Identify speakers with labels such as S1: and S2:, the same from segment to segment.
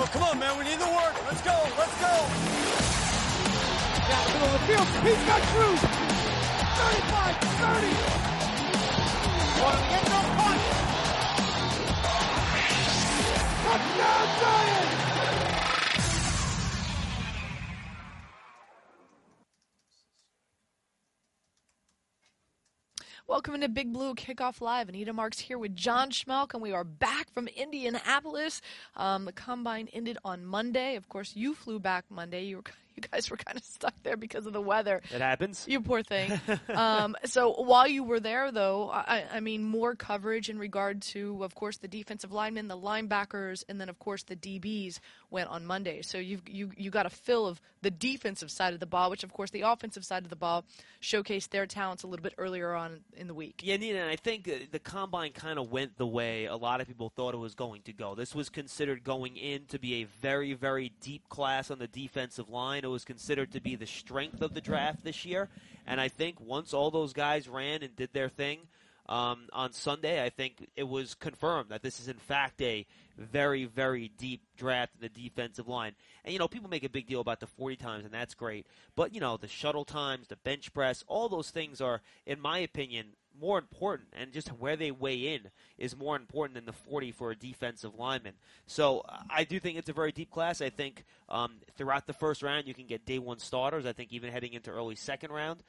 S1: Come on, man. We need the work. Let's go. Let's go.
S2: Down the middle of the field. He's got Cruz. 35, 30. One, get no punch. Touchdown, Giants.
S3: Welcome to Big Blue Kickoff Live. Anita Marks here with John Schmelk, and we are back from Indianapolis. The Combine ended on Monday. Of course, you flew back Monday. You guys were kind of stuck there because of the weather.
S4: It happens.
S3: You poor thing. So while you were there, though, I mean, more coverage in regard to, of course, the defensive linemen, the linebackers, and then, of course, the DBs went on Monday. So you got a fill of the defensive side of the ball, which, of course, the offensive side of the ball showcased their talents a little bit earlier on in the week.
S4: Yeah, Nina, and I think the Combine kind of went the way a lot of people thought it was going to go. This was considered going in to be a very, very deep class on the defensive line. It was considered to be the strength of the draft this year. And I think once all those guys ran and did their thing on Sunday, I think it was confirmed that this is, in fact, a very, very deep draft in the defensive line. And, people make a big deal about the 40 times, and that's great. But, the shuttle times, the bench press, all those things are, in my opinion, more important, and just where they weigh in is more important than the 40 for a defensive lineman. So I do think it's a very deep class. I think throughout the first round you can get day one starters. I think even heading into early second round,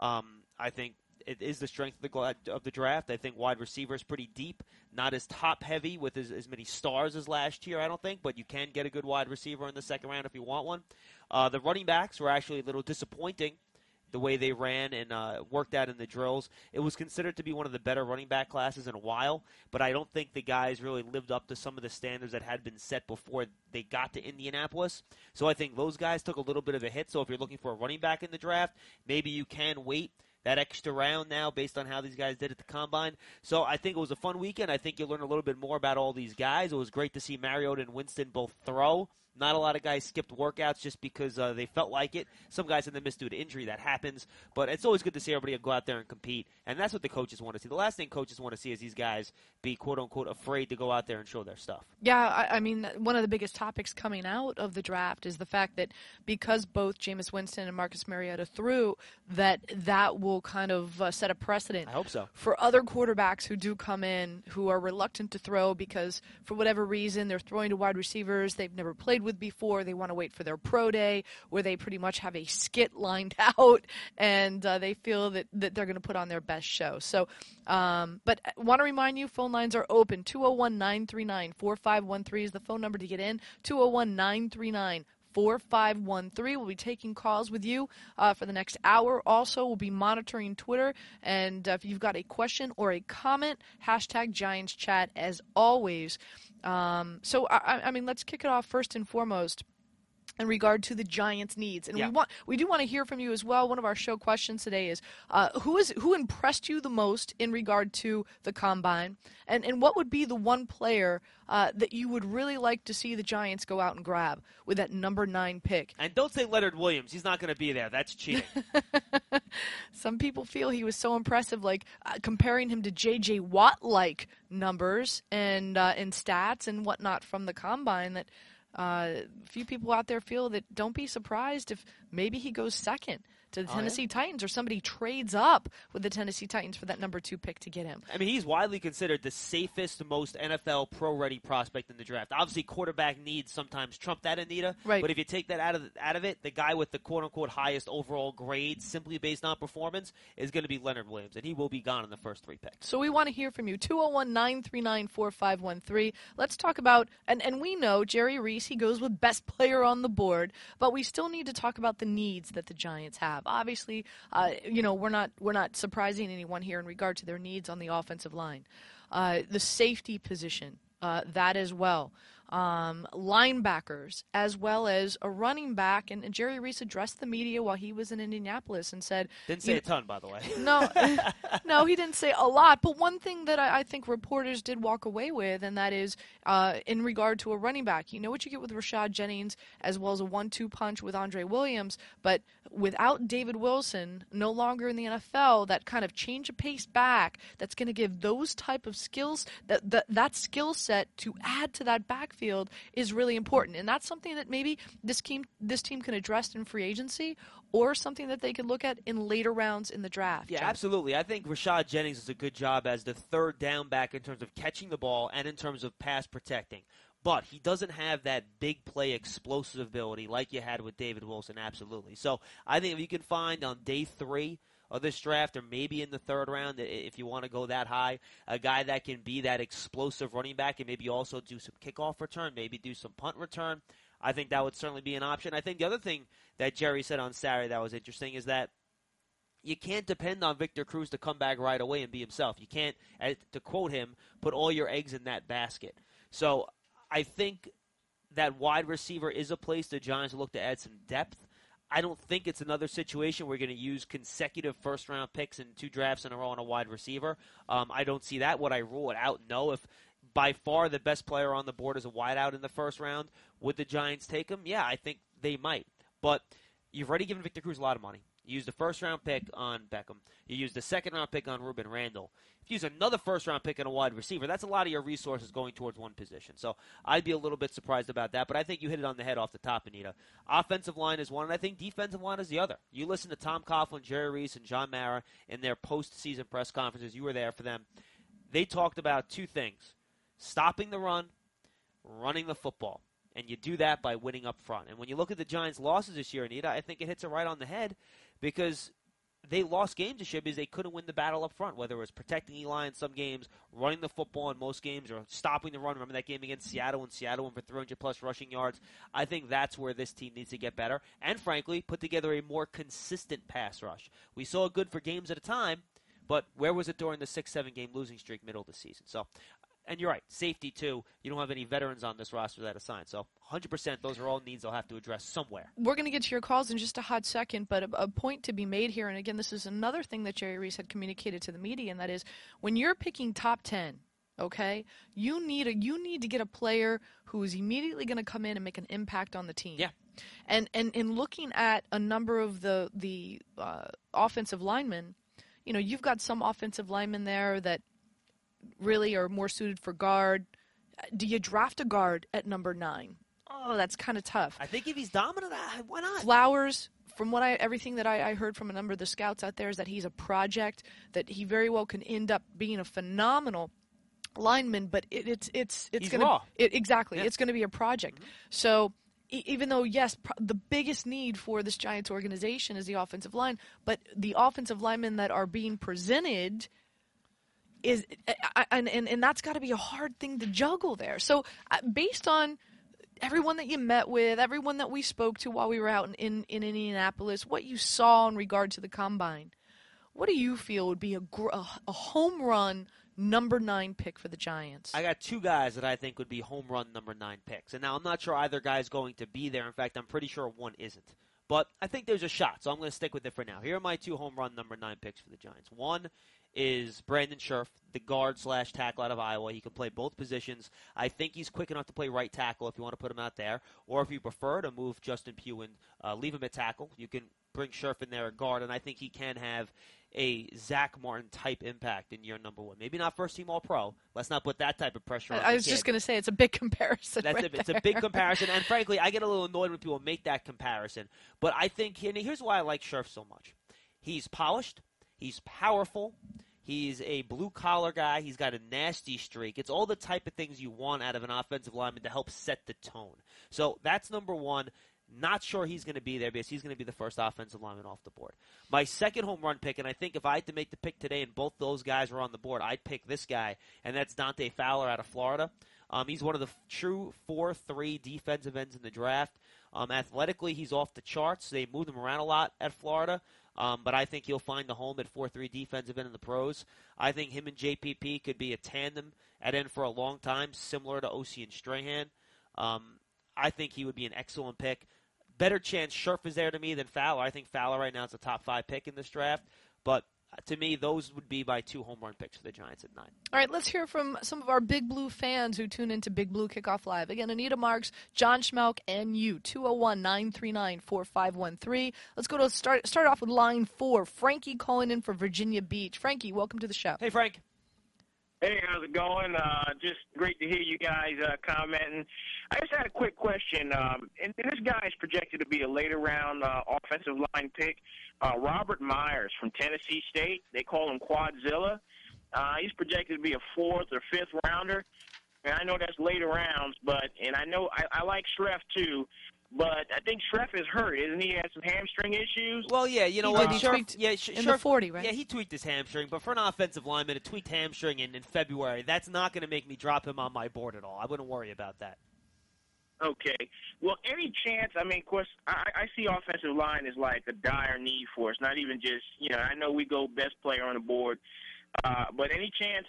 S4: I think it is the strength of the draft. I think wide receiver is pretty deep, not as top-heavy with as many stars as last year, I don't think, but you can get a good wide receiver in the second round if you want one. The running backs were actually a little disappointing the way they ran and worked out in the drills. It was considered to be one of the better running back classes in a while, but I don't think the guys really lived up to some of the standards that had been set before they got to Indianapolis. So I think those guys took a little bit of a hit. So if you're looking for a running back in the draft, maybe you can wait that extra round now based on how these guys did at the Combine. So I think it was a fun weekend. I think you'll learn a little bit more about all these guys. It was great to see Mariota and Winston both throw. Not a lot of guys skipped workouts just because they felt like it. Some guys had to miss due to injury. That happens. But it's always good to see everybody go out there and compete. And that's what the coaches want to see. The last thing coaches want to see is these guys be, quote-unquote, afraid to go out there and show their stuff.
S3: Yeah, I mean, one of the biggest topics coming out of the draft is the fact that because both Jameis Winston and Marcus Mariota threw, that will kind of set a precedent.
S4: I hope so.
S3: For other quarterbacks who do come in who are reluctant to throw because for whatever reason they're throwing to wide receivers they've never played with before. They want to wait for their pro day where they pretty much have a skit lined out and they feel that they're going to put on their best show. So, but I want to remind you, phone lines are open. 201-939-4513 is the phone number to get in. 201-939-4513. We'll be taking calls with you for the next hour. Also, we'll be monitoring Twitter. And if you've got a question or a comment, hashtag Giants Chat as always. So, I mean, let's kick it off first and foremost in regard to the Giants' needs. And we do want to hear from you as well. One of our show questions today is who impressed you the most in regard to the Combine? And what would be the one player that you would really like to see the Giants go out and grab with that number 9 pick?
S4: And don't say Leonard Williams. He's not going to be there. That's cheating.
S3: Some people feel he was so impressive, like comparing him to J.J. Watt-like numbers and stats and whatnot from the Combine that a few people out there feel that don't be surprised if maybe he goes second to the Tennessee Titans or somebody trades up with the Tennessee Titans for that number 2 pick to get him.
S4: I mean, he's widely considered the safest, most NFL pro-ready prospect in the draft. Obviously, quarterback needs sometimes trump that, Anita.
S3: Right.
S4: But if you take that out of it, the guy with the quote-unquote highest overall grade simply based on performance is going to be Leonard Williams, and he will be gone in the first 3 picks.
S3: So we want to hear from you. 201-939-4513. Let's talk about, and we know Jerry Reese, he goes with best player on the board, but we still need to talk about the needs that the Giants have. Obviously, we're not surprising anyone here in regard to their needs on the offensive line. The safety position, that as well. Linebackers, as well as a running back. And Jerry Reese addressed the media while he was in Indianapolis and said...
S4: Didn't say a ton, by the way.
S3: No, he didn't say a lot. But one thing that I think reporters did walk away with, and that is in regard to a running back. You know what you get with Rashad Jennings, as well as a 1-2 punch with Andre Williams. But without David Wilson, no longer in the NFL, that kind of change of pace back, that's going to give those type of skills, that skill set to add to that backfield. backfield is really important. And that's something that maybe this team can address in free agency, or something that they could look at in later rounds in the draft.
S4: Yeah,
S3: John.
S4: absolutely. I think Rashad Jennings does a good job as the third down back in terms of catching the ball and in terms of pass protecting. But he doesn't have that big play explosive ability like you had with David Wilson, absolutely. So I think if you can find on day 3 of this draft, or maybe in the 3rd round, if you want to go that high, a guy that can be that explosive running back and maybe also do some kickoff return, maybe do some punt return, I think that would certainly be an option. I think the other thing that Jerry said on Saturday that was interesting is that you can't depend on Victor Cruz to come back right away and be himself. You can't, to quote him, put all your eggs in that basket. So I think that wide receiver is a place the Giants will look to add some depth. I don't think it's another situation where we're going to use consecutive first-round picks in 2 drafts in a row on a wide receiver. I don't see that. Would I rule it out? No. If by far the best player on the board is a wideout in the first round, would the Giants take him? Yeah, I think they might. But you've already given Victor Cruz a lot of money. You used a first-round pick on Beckham. You used a second-round pick on Ruben Randall. If you use another first-round pick on a wide receiver, that's a lot of your resources going towards one position. So I'd be a little bit surprised about that, but I think you hit it on the head off the top, Anita. Offensive line is one, and I think defensive line is the other. You listen to Tom Coughlin, Jerry Reese, and John Mara in their post-season press conferences. You were there for them. They talked about 2 things: stopping the run, running the football. And you do that by winning up front. And when you look at the Giants' losses this year, Anita, I think it hits it right on the head, because they lost games this year because they couldn't win the battle up front, whether it was protecting Eli in some games, running the football in most games, or stopping the run. Remember that game against Seattle, and Seattle went for 300-plus rushing yards. I think that's where this team needs to get better and, frankly, put together a more consistent pass rush. We saw it good for games at a time, but where was it during the 6-7-game losing streak middle of the season? So, and you're right, safety, too. You don't have any veterans on this roster that are signed. So 100%, those are all needs they'll have to address somewhere.
S3: We're going to get to your calls in just a hot second, but a point to be made here, and again, this is another thing that Jerry Reese had communicated to the media, and that is when you're picking top 10, okay, you need to get a player who is immediately going to come in and make an impact on the team.
S4: Yeah.
S3: And in looking at a number of the offensive linemen, you know, you've got some offensive linemen there that really are more suited for guard. Do you draft a guard at number 9? Oh, that's kind of tough.
S4: I think if he's dominant, why not?
S3: Flowers, from what everything that I heard from a number of the scouts out there, is that he's a project, that he very well can end up being a phenomenal lineman, but it's
S4: he's
S3: going
S4: raw.
S3: to exactly.
S4: Yeah.
S3: It's going to be a project. Mm-hmm. So even though, yes, the biggest need for this Giants organization is the offensive line, but the offensive linemen that are being presented is and that's got to be a hard thing to juggle there. So based on everyone that you met with, everyone that we spoke to while we were out in Indianapolis, what you saw in regard to the combine, what do you feel would be a home run number 9 pick for the Giants?
S4: I got 2 guys that I think would be home run number 9 picks. And now I'm not sure either guy is going to be there. In fact, I'm pretty sure one isn't. But I think there's a shot, so I'm going to stick with it for now. Here are my 2 home run number 9 picks for the Giants. One is Brandon Scherff, the guard/tackle out of Iowa. He can play both positions. I think he's quick enough to play right tackle if you want to put him out there. Or if you prefer to move Justin Pugh and leave him at tackle, you can bring Scherff in there at guard, and I think he can have a Zach Martin-type impact in year number 1. Maybe not first-team All-Pro. Let's not put that type of pressure on
S3: I was just going to say, it's a big comparison.
S4: It's a big comparison, and frankly, I get a little annoyed when people make that comparison. But I think, and here's why I like Scherff so much. He's polished. He's powerful. He's a blue-collar guy. He's got a nasty streak. It's all the type of things you want out of an offensive lineman to help set the tone. So that's number 1. Not sure he's going to be there because he's going to be the first offensive lineman off the board. My second home run pick, and I think if I had to make the pick today and both those guys were on the board, I'd pick this guy, and that's Dante Fowler out of Florida. He's one of the true 4-3 defensive ends in the draft. Athletically, he's off the charts. They moved him around a lot at Florida. But I think he'll find the home at 4-3 defensive end in the pros. I think him and JPP could be a tandem at end for a long time, similar to Osi and Strahan. I think he would be an excellent pick. Better chance Scherff is there to me than Fowler. I think Fowler right now is a top 5 pick in this draft. But to me, those would be my 2 home run picks for the Giants at 9. All
S3: right, let's hear from some of our Big Blue fans who tune into Big Blue Kickoff Live. Again, Anita Marks, John Schmelk, and you, 201-939-4513. Let's go to start off with line 4. Frankie calling in for Virginia Beach. Frankie, welcome to the show.
S4: Hey, Frank.
S5: Hey, how's it going? Just great to hear you guys commenting. I just had a quick question. And this guy is projected to be a later round offensive line pick. Robert Myers from Tennessee State. They call him Quadzilla. He's projected to be a fourth or fifth rounder. And I know that's later rounds, and I know I like Schreff too. But I think Schreff is hurt, isn't he? He had some hamstring issues.
S4: Well, yeah, you know
S3: He
S4: what?
S3: did. He tweaked in the 40, right?
S4: Yeah, he tweaked his hamstring, but for an offensive lineman, a tweaked hamstring in February, that's not going to make me drop him on my board at all. I wouldn't worry about that.
S5: Okay. Well, any chance, I mean, of course, I see offensive line as like a dire need for us, not even just, I know we go best player on the board, but any chance,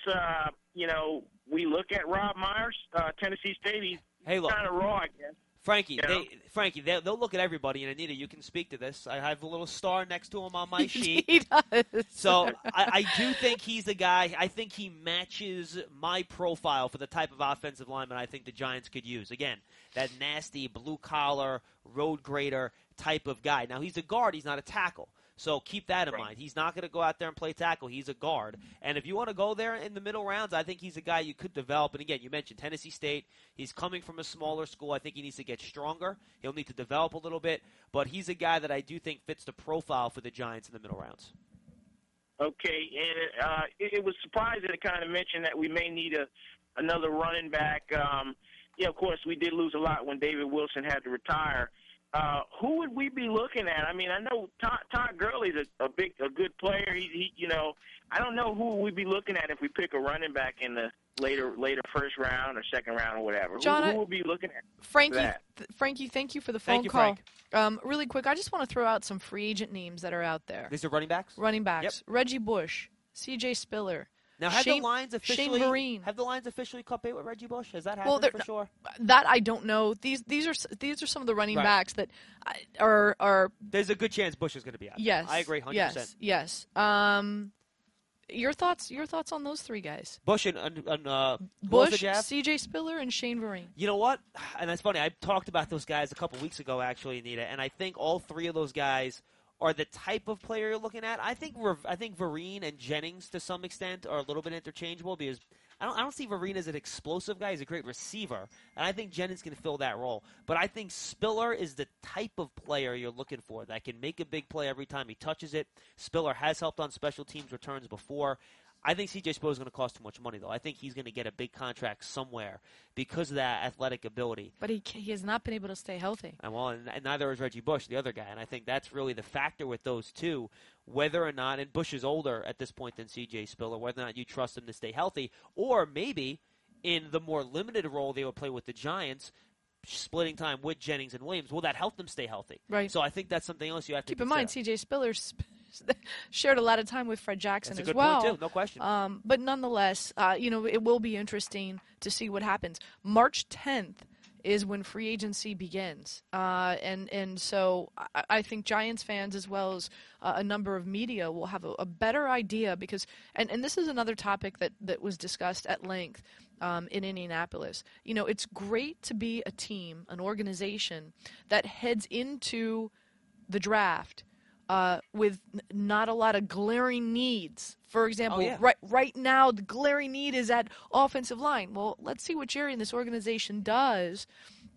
S5: we look at Rob Myers, Tennessee State? He's kind of raw, I guess.
S4: Frankie, they'll look at everybody, and Anita, you can speak to this. I have a little star next to him on my sheet.
S3: He does.
S4: So I do think he's the guy. I think he matches my profile for the type of offensive lineman I think the Giants could use. Again, that nasty blue-collar, road grader type of guy. Now, he's a guard. He's not a tackle. So keep that in mind. He's not going to go out there and play tackle. He's a guard. And if you want to go there in the middle rounds, I think he's a guy you could develop. And, again, you mentioned Tennessee State. He's coming from a smaller school. I think he needs to get stronger. He'll need to develop a little bit. But he's a guy that I do think fits the profile for the Giants in the middle rounds.
S5: Okay. And it was surprising to kind of mention that we may need another running back. Of course, we did lose a lot when David Wilson had to retire. Who would we be looking at? I mean, I know Todd Gurley's a good player. He I don't know who we'd be looking at if we pick a running back in the later first round or second round or whatever.
S3: John,
S5: who would we be looking at?
S3: Frankie, thank you for the phone call. Really quick, I just want to throw out some free agent names that are out there.
S4: These are running backs?
S3: Running backs.
S4: Yep.
S3: Reggie Bush, C.J. Spiller.
S4: Now, have the Lions officially cut bait with Reggie Bush? Has that happened for sure?
S3: That I don't know. These are some of the running backs that are.
S4: There's a good chance Bush is going to be out.
S3: Yes,
S4: I agree, 100%.
S3: Yes. Your thoughts on those three guys?
S4: Bush and
S3: Bush, C.J. Spiller, and Shane Vereen.
S4: You know what? And that's funny. I talked about those guys a couple weeks ago, actually, Anita, and I think all three of those guys are the type of player you're looking at. I think Vereen and Jennings, to some extent, are a little bit interchangeable because I don't see Vereen as an explosive guy. He's a great receiver, and I think Jennings can fill that role. But I think Spiller is the type of player you're looking for that can make a big play every time he touches it. Spiller has helped on special teams returns before. I think C.J. Spiller is going to cost too much money, though. I think he's going to get a big contract somewhere because of that athletic ability.
S3: But he has not been able to stay healthy.
S4: And neither is Reggie Bush, the other guy. And I think that's really the factor with those two, whether or not, and Bush is older at this point than C.J. Spiller, whether or not you trust him to stay healthy, or maybe in the more limited role they would play with the Giants, splitting time with Jennings and Williams, will that help them stay healthy?
S3: Right.
S4: So I think that's something else you have to
S3: keep in mind. C.J. Spiller shared a lot of time with Fred Jackson
S4: as
S3: well.
S4: That's a good point, too. No question.
S3: But nonetheless, it will be interesting to see what happens. March 10th is when free agency begins. And so I think Giants fans as well as a number of media will have a better idea because and this is another topic that was discussed at length in Indianapolis. It's great to be a team, an organization that heads into the draft with not a lot of glaring needs. For example, right now the glaring need is at offensive line. Well, let's see what Jerry and this organization does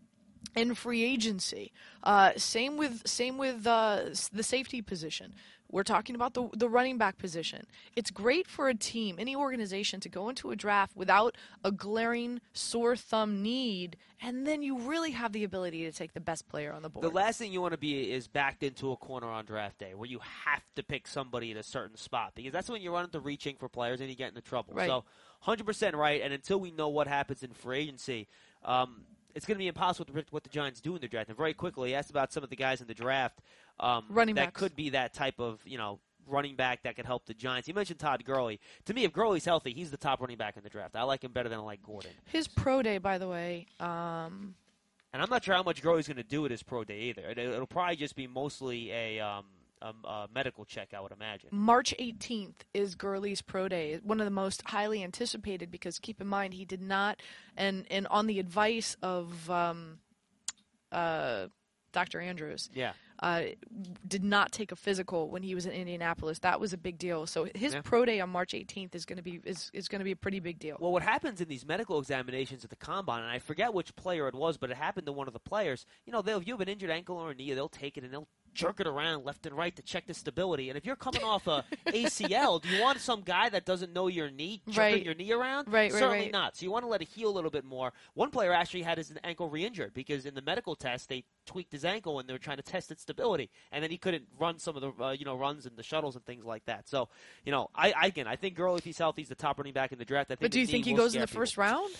S3: in free agency. Same with the safety position. We're talking about the running back position. It's great for a team, any organization, to go into a draft without a glaring sore thumb need, and then you really have the ability to take the best player on the board.
S4: The last thing you want to be is backed into a corner on draft day where you have to pick somebody at a certain spot because that's when you run into reaching for players and you get into trouble.
S3: Right.
S4: So 100% right, and until we know what happens in free agency, it's going to be impossible to predict what the Giants do in the draft. And very quickly, he asked about some of the guys in the draft
S3: running
S4: that
S3: backs.
S4: Could be that type of, running back that could help the Giants. You mentioned Todd Gurley. To me, if Gurley's healthy, he's the top running back in the draft. I like him better than I like Gordon.
S3: His pro day, by the way.
S4: And I'm not sure how much Gurley's going to do at his pro day either. It'll probably just be mostly a medical check, I would imagine.
S3: March 18th is Gurley's pro day, one of the most highly anticipated because keep in mind he did not, and on the advice of Dr. Andrews, did not take a physical when he was in Indianapolis. That was a big deal. So his pro day on March 18th is going to be a pretty big deal.
S4: Well, what happens in these medical examinations at the combine, and I forget which player it was, but it happened to one of the players. You know, if you have an injured ankle or a knee, they'll take it and they'll jerk it around left and right to check the stability. And if you're coming off a ACL, do you want some guy that doesn't know your knee jerking your knee around? Certainly not. So you want to let it heal a little bit more. One player actually had his ankle re-injured because in the medical test they tweaked his ankle and they were trying to test its stability, and then he couldn't run some of the runs and the shuttles and things like that. So I think Gurley, if he's healthy, is the top running back in the draft.
S3: But do you think he goes in the first round?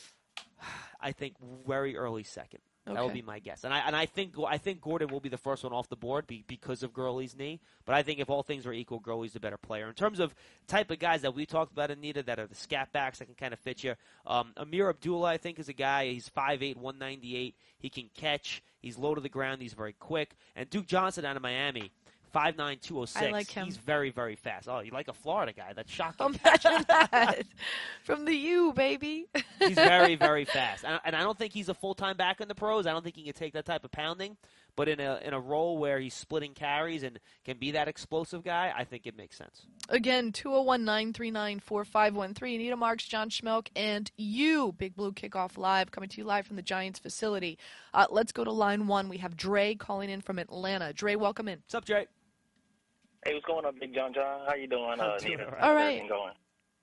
S4: I think very early second.
S3: Okay.
S4: That would be my guess, and I think Gordon will be the first one off the board because of Gurley's knee. But I think if all things are equal, Gurley's the better player. In terms of type of guys that we talked about, Anita, that are the scat backs that can kind of fit you. Amir Abdullah, I think, is a guy. He's 5'8", 198. He can catch. He's low to the ground. He's very quick. And Duke Johnson out of Miami. 5'9", 206.
S3: I like him.
S4: He's very, very fast. Oh, you like a Florida guy. That's shocking.
S3: Imagine that. From the U, baby.
S4: He's very, very fast. And I don't think he's a full-time back in the pros. I don't think he can take that type of pounding. But in a role where he's splitting carries and can be that explosive guy, I think it makes sense.
S3: Again, 201-939-4513. Anita Marks, John Schmelk, and you. Big Blue Kickoff Live, coming to you live from the Giants facility. Let's go to line one. We have Dre calling in from Atlanta. Dre, welcome in.
S4: What's up, Dre?
S6: Hey, what's going on, Big John? How you doing? Anita?
S3: All right.
S6: How's going?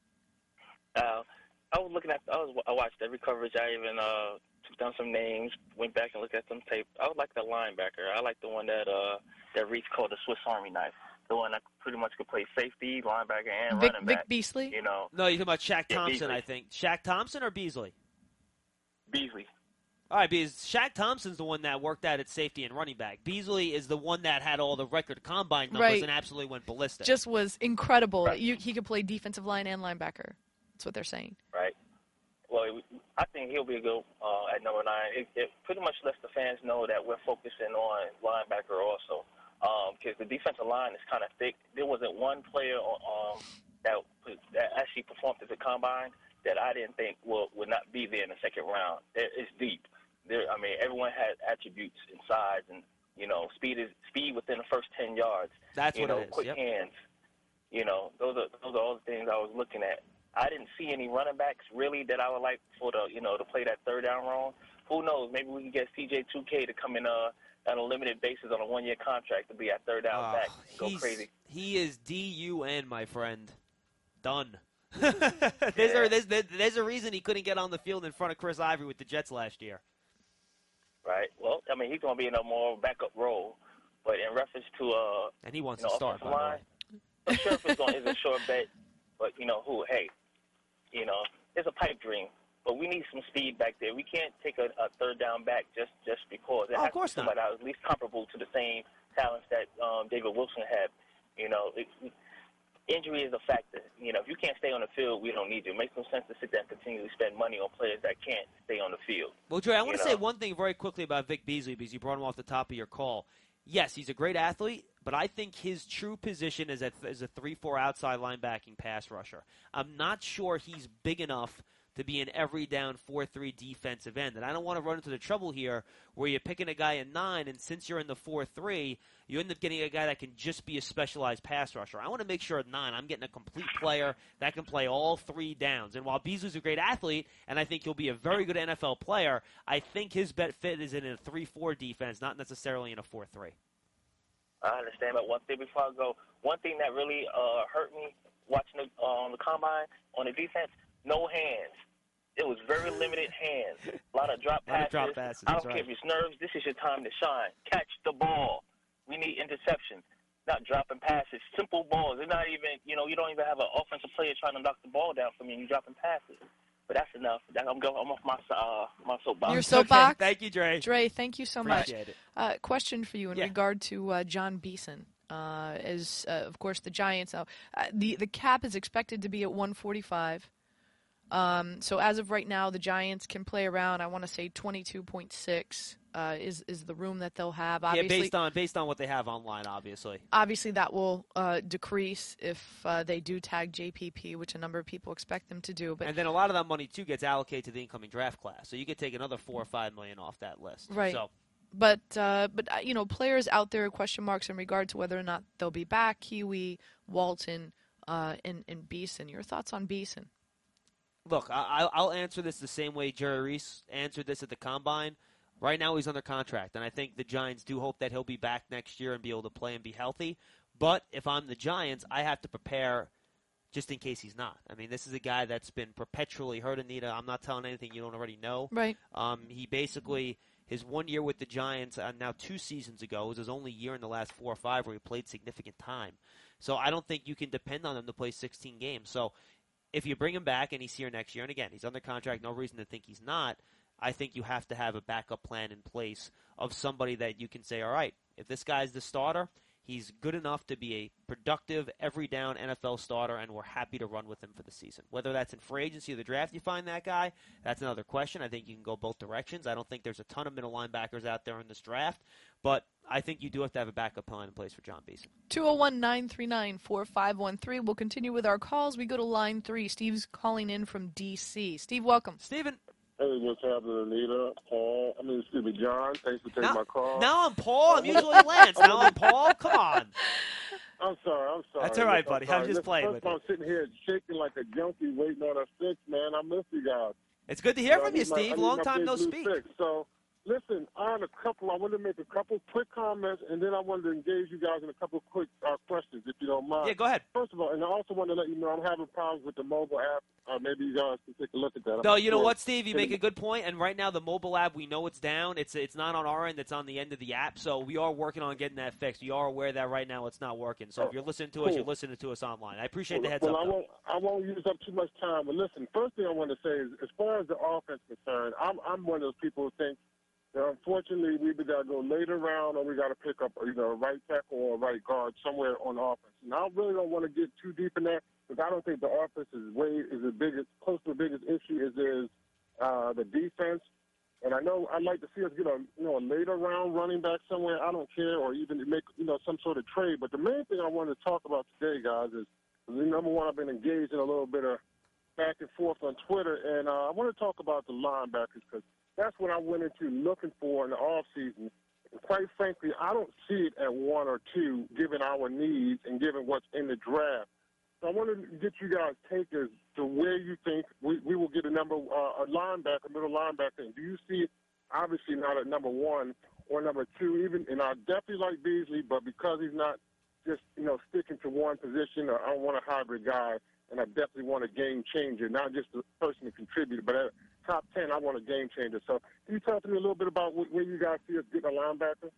S6: I watched every coverage. I even took down some names, went back and looked at some tape. I would like the linebacker. I like the one that Reese called the Swiss Army knife. The one that pretty much could play safety, linebacker, and running back.
S3: Vic Beasley?
S6: No,
S4: you're talking about Shaq Thompson,
S6: Beasley.
S4: I think. Shaq Thompson or Beasley?
S6: Beasley.
S4: All right, because Shaq Thompson's the one that worked out at safety and running back. Beasley is the one that had all the record combine numbers and absolutely went ballistic.
S3: Just was incredible.
S6: Right.
S3: He could play defensive line and linebacker. That's what they're saying.
S6: Right. Well, I think he'll be a good at number 9. It pretty much lets the fans know that we're focusing on linebacker also, because the defensive line is kind of thick. There wasn't one player that actually performed at the combine that I didn't think would not be there in the second round. It's deep. Everyone had attributes and size, and speed within the first 10 yards.
S4: That's what it is.
S6: Quick hands. Those are all the things I was looking at. I didn't see any running backs really that I would like for to play that third down role. Who knows? Maybe we can get CJ2K to come in on a limited basis on a 1-year contract to be at third down back and go crazy.
S4: He is DUN, my friend. Done. There's a reason he couldn't get on the field in front of Chris Ivory with the Jets last year.
S6: Right. Well, he's going to be in a more backup role, but in reference to
S4: and he wants to start, by the way.
S6: Scherf is a sure bet, but who? Hey, it's a pipe dream. But we need some speed back there. We can't take a third down back just because.
S4: Of course not.
S6: Somebody that was at least comparable to the same talents that David Wilson had. Injury is a factor. If you can't stay on the field, we don't need you. It makes no sense to sit there and continually spend money on players that can't stay on the field.
S4: Well, Dre, I want to say one thing very quickly about Vic Beasley because you brought him off the top of your call. Yes, he's a great athlete, but I think his true position is a 3-4 outside linebacking pass rusher. I'm not sure he's big enough to be an every down 4-3 defensive end. And I don't want to run into the trouble here where you're picking a guy at 9, and since you're in the 4-3, you end up getting a guy that can just be a specialized pass rusher. I want to make sure at 9 I'm getting a complete player that can play all 3 downs. And while Beasley's a great athlete, and I think he'll be a very good NFL player, I think his bet fit is in a 3-4 defense, not necessarily in a 4-3.
S6: I understand, but one thing before I go, one thing that really hurt me watching the combine on the defense, no hands. It was very limited hands. A lot of drop passes. I don't care if it's nerves. This is your time to shine. Catch the ball. We need interceptions, not dropping passes. Simple balls. They're not even, you don't even have an offensive player trying to knock the ball down from you and you're dropping passes. But that's enough. I'm off my soapbox.
S3: Your soapbox?
S4: Okay. Thank you, Dre.
S3: Dre, thank you so much.
S4: Appreciate it.
S3: Question for you in regard to John Beeson. Of course, the Giants. The cap is expected to be at 145. So as of right now, the Giants can play around, I want to say 22.6 is the room that they'll have. Obviously,
S4: based on what they have online, obviously.
S3: Obviously, that will decrease if they do tag JPP, which a number of people expect them to do. But
S4: and then a lot of that money, too, gets allocated to the incoming draft class. So you could take another $4 or $5 million off that list.
S3: Right.
S4: So
S3: But players out there question marks in regard to whether or not they'll be back. Huey, Walton, and Beeson. Your thoughts on Beeson?
S4: Look, I'll answer this the same way Jerry Reese answered this at the Combine. Right now he's under contract, and I think the Giants do hope that he'll be back next year and be able to play and be healthy. But if I'm the Giants, I have to prepare just in case he's not. I mean, this is a guy that's been perpetually hurt, Anita. I'm not telling anything you don't already know.
S3: Right.
S4: He basically, his 1 year with the Giants, now 2 seasons ago, was his only year in the last 4 or 5 where he played significant time. So I don't think you can depend on him to play 16 games. So if you bring him back and he's here next year, and again, he's under contract, no reason to think he's not, I think you have to have a backup plan in place of somebody that you can say, all right, if this guy's the starter, he's good enough to be a productive, every-down NFL starter, and we're happy to run with him for the season. Whether that's in free agency or the draft you find that guy, that's another question. I think you can go both directions. I don't think there's a ton of middle linebackers out there in this draft, but I think you do have to have a backup plan in place for John Beeson.
S3: 201-939-4513. We'll continue with our calls. We go to line 3. Steve's calling in from D.C. Steve, welcome.
S4: Steven.
S7: Hey, what's happening, Anita? John. Thanks for taking my call.
S4: Now I'm Paul. I'm usually Lance. Now I'm Paul. Come on.
S7: I'm sorry.
S4: That's all right, buddy. I'm just playing with you.
S7: I'm sitting here shaking like a junkie waiting on a fix, man. I miss you guys.
S4: It's good to hear from you, Steve. Long time no speak.
S7: So, listen, I wanted to make a couple quick comments, and then I wanted to engage you guys in a couple quick questions, if you don't mind.
S4: Yeah, go ahead.
S7: First of all, and I also want to let you know I'm having problems with the mobile app. Maybe you guys can take a look at that.
S4: No, you know what, Steve? You make a good point. And right now, the mobile app, we know it's down. It's not on our end. It's on the end of the app. So we are working on getting that fixed. We are aware that right now it's not working. So if you're listening to us, you're listening to us online. I appreciate the heads up.
S7: I won't use up too much time. But listen, first thing I want to say is, as far as the offense is concerned, I'm one of those people who think that unfortunately we either got to go later round or we got to pick up a right tackle or a right guard somewhere on offense. And I really don't want to get too deep in that, because I don't think the offense is close to the biggest issue as is the defense. And I know I'd like to see us get a later round running back somewhere. I don't care, or even make some sort of trade. But the main thing I wanted to talk about today, guys, is number one, I've been engaged in a little bit of back and forth on Twitter, and I want to talk about the linebackers, because that's what I went into looking for in the offseason. Quite frankly, I don't see it at 1 or 2, given our needs and given what's in the draft. So I want to get you guys' take as to where you think we will get a linebacker, middle linebacker. And do you see it obviously not at number 1 or number 2 even? And I definitely like Beasley, but because he's not just, sticking to one position, I want a hybrid guy, and I definitely want a game changer, not just a person to contribute, but at top 10, I want a game changer. So can you talk to me a little bit about where you guys see us getting a linebacker?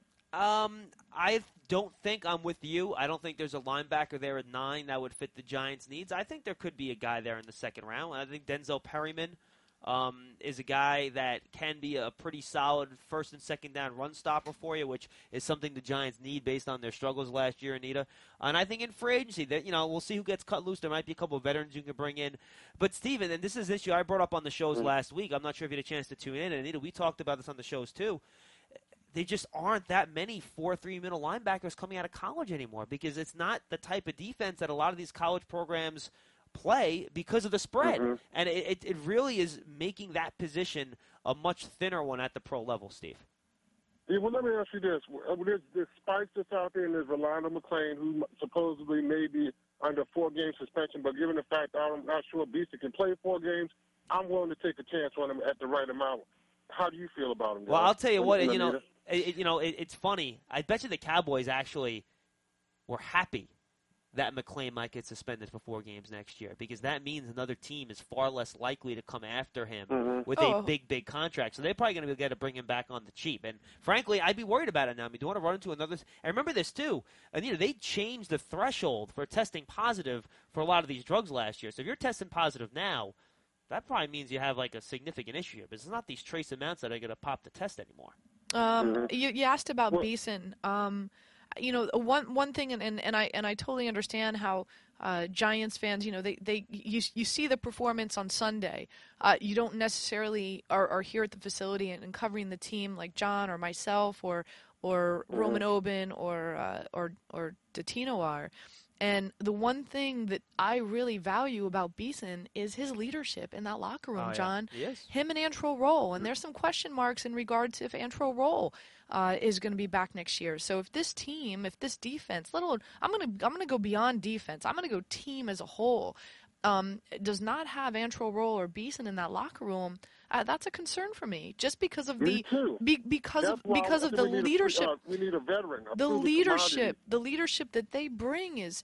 S4: I don't think I'm with you. I don't think there's a linebacker there at 9 that would fit the Giants' needs. I think there could be a guy there in the second round. I think Denzel Perryman is a guy that can be a pretty solid first and second down run stopper for you, which is something the Giants need based on their struggles last year, Anita. And I think in free agency, that we'll see who gets cut loose. There might be a couple of veterans you can bring in. But, Steven, and this is an issue I brought up on the shows last week. I'm not sure if you had a chance to tune in. And, Anita, we talked about this on the shows, too. There just aren't that many 4-3 middle linebackers coming out of college anymore, because it's not the type of defense that a lot of these college programs play because of the spread.
S7: Mm-hmm.
S4: And it really is making that position a much thinner one at the pro level, Steve.
S7: Yeah, well, let me ask you this. There's Spikes that's out there, and there's Rolando McClain, who supposedly may be under 4-game suspension, but given the fact I'm not sure Beasley can play 4 games, I'm willing to take a chance on him at the right amount. How do you feel about him, guys?
S4: Well, I'll tell you what, it's funny. I bet you the Cowboys actually were happy that McClain might get suspended for 4 games next year, because that means another team is far less likely to come after him with a big contract. So they're probably going to be able to bring him back on the cheap. And frankly, I'd be worried about it now. I mean, do you want to run into another? And remember this too. Anita, they changed the threshold for testing positive for a lot of these drugs last year. So if you're testing positive now, that probably means you have like a significant issue. But it's not these trace amounts that are going to pop the test anymore.
S3: You asked about Beeson. One thing, and I totally understand how Giants fans, you see the performance on Sunday. You don't necessarily are here at the facility and covering the team like John or myself or Roman Oben or Dottino are. And the one thing that I really value about Beason is his leadership in that locker room, John.
S4: He is.
S3: Him and Antrel Roll. And there's some question marks in regard to if Antrel Roll is going to be back next year. So if this team, if this defense, let alone, I'm gonna go beyond defense. I'm going to go team as a whole. Does not have Antrel Roll or Beason in that locker room, that's a concern for me. Just because of because of the leadership.
S7: We need a veteran.
S3: The leadership that they bring is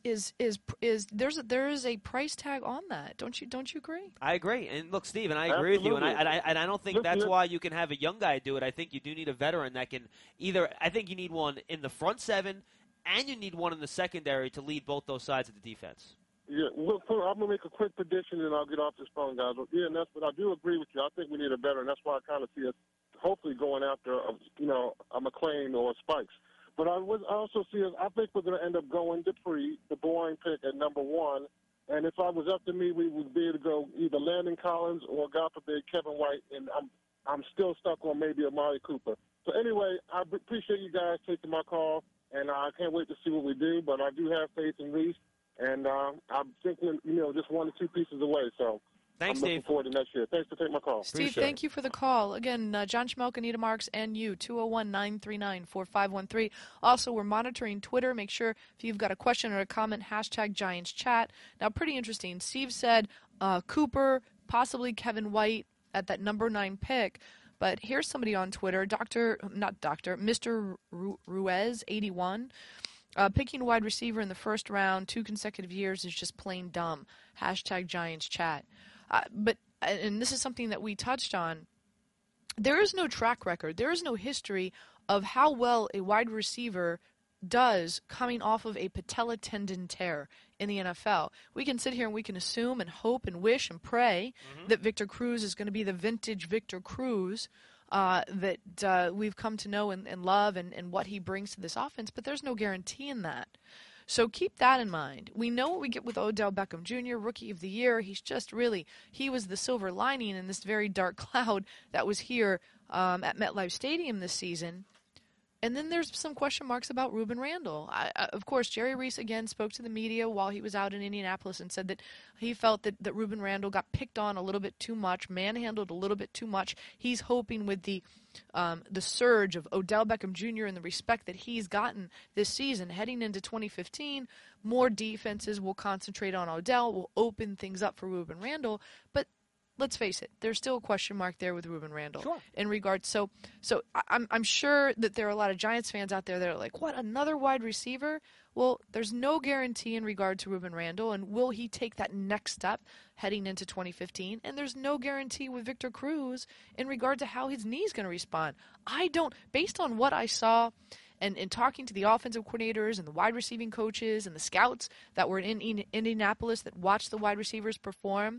S3: there is a price tag on that. Don't you agree?
S4: I agree. And look, Steve, and I agree with you. And I don't think that's why you can have a young guy do it. I think you do need a veteran that can either. I think you need one in the front seven, and you need one in the secondary to lead both those sides of the defense.
S7: Yeah, well, I'm going to make a quick prediction, and I'll get off this phone, guys. Yeah, and but I do agree with you. I think we need a veteran. That's why I kind of see us hopefully going after, a McClain or a Spikes. But I also see us, I think we're going to end up going Dupree, the boring pick at number 1. And if I was up to me, we would be able to go either Landon Collins or, God forbid, Kevin White. And I'm still stuck on maybe Amari Cooper. So anyway, I appreciate you guys taking my call, and I can't wait to see what we do. But I do have faith in Reese. And I'm thinking, just 1 or 2 pieces away. So
S4: thanks,
S7: I'm looking
S4: Steve.
S7: forward to next year. Thanks for taking my call.
S3: Steve, thank you for the call. Again, John Schmelk, Anita Marks, and you, 201-939-4513. Also, we're monitoring Twitter. Make sure if you've got a question or a comment, #GiantsChat. Now, pretty interesting. Steve said Cooper, possibly Kevin White at that number 9 pick. But here's somebody on Twitter, Mr. Ruiz, 81. Picking a wide receiver in the first round 2 consecutive years is just plain dumb. #GiantsChat. And this is something that we touched on. There is no track record. There is no history of how well a wide receiver does coming off of a patella tendon tear in the NFL. We can sit here and we can assume and hope and wish and pray that Victor Cruz is going to be the vintage Victor Cruz that we've come to know and love and what he brings to this offense, but there's no guarantee in that. So keep that in mind. We know what we get with Odell Beckham Jr., Rookie of the Year. He's just he was the silver lining in this very dark cloud that was here at MetLife Stadium this season. And then there's some question marks about Rueben Randle. Of course, Jerry Reese again spoke to the media while he was out in Indianapolis and said that he felt that Rueben Randle got picked on a little bit too much, manhandled a little bit too much. He's hoping with the surge of Odell Beckham Jr. and the respect that he's gotten this season heading into 2015, more defenses will concentrate on Odell, will open things up for Rueben Randle. But let's face it, there's still a question mark there with Rueben Randle in regards. So I'm sure that there are a lot of Giants fans out there that are like, what, another wide receiver? Well, there's no guarantee in regard to Rueben Randle, and will he take that next step heading into 2015? And there's no guarantee with Victor Cruz in regard to how his knee's going to respond. Based on what I saw and talking to the offensive coordinators and the wide receiving coaches and the scouts that were in Indianapolis that watched the wide receivers perform,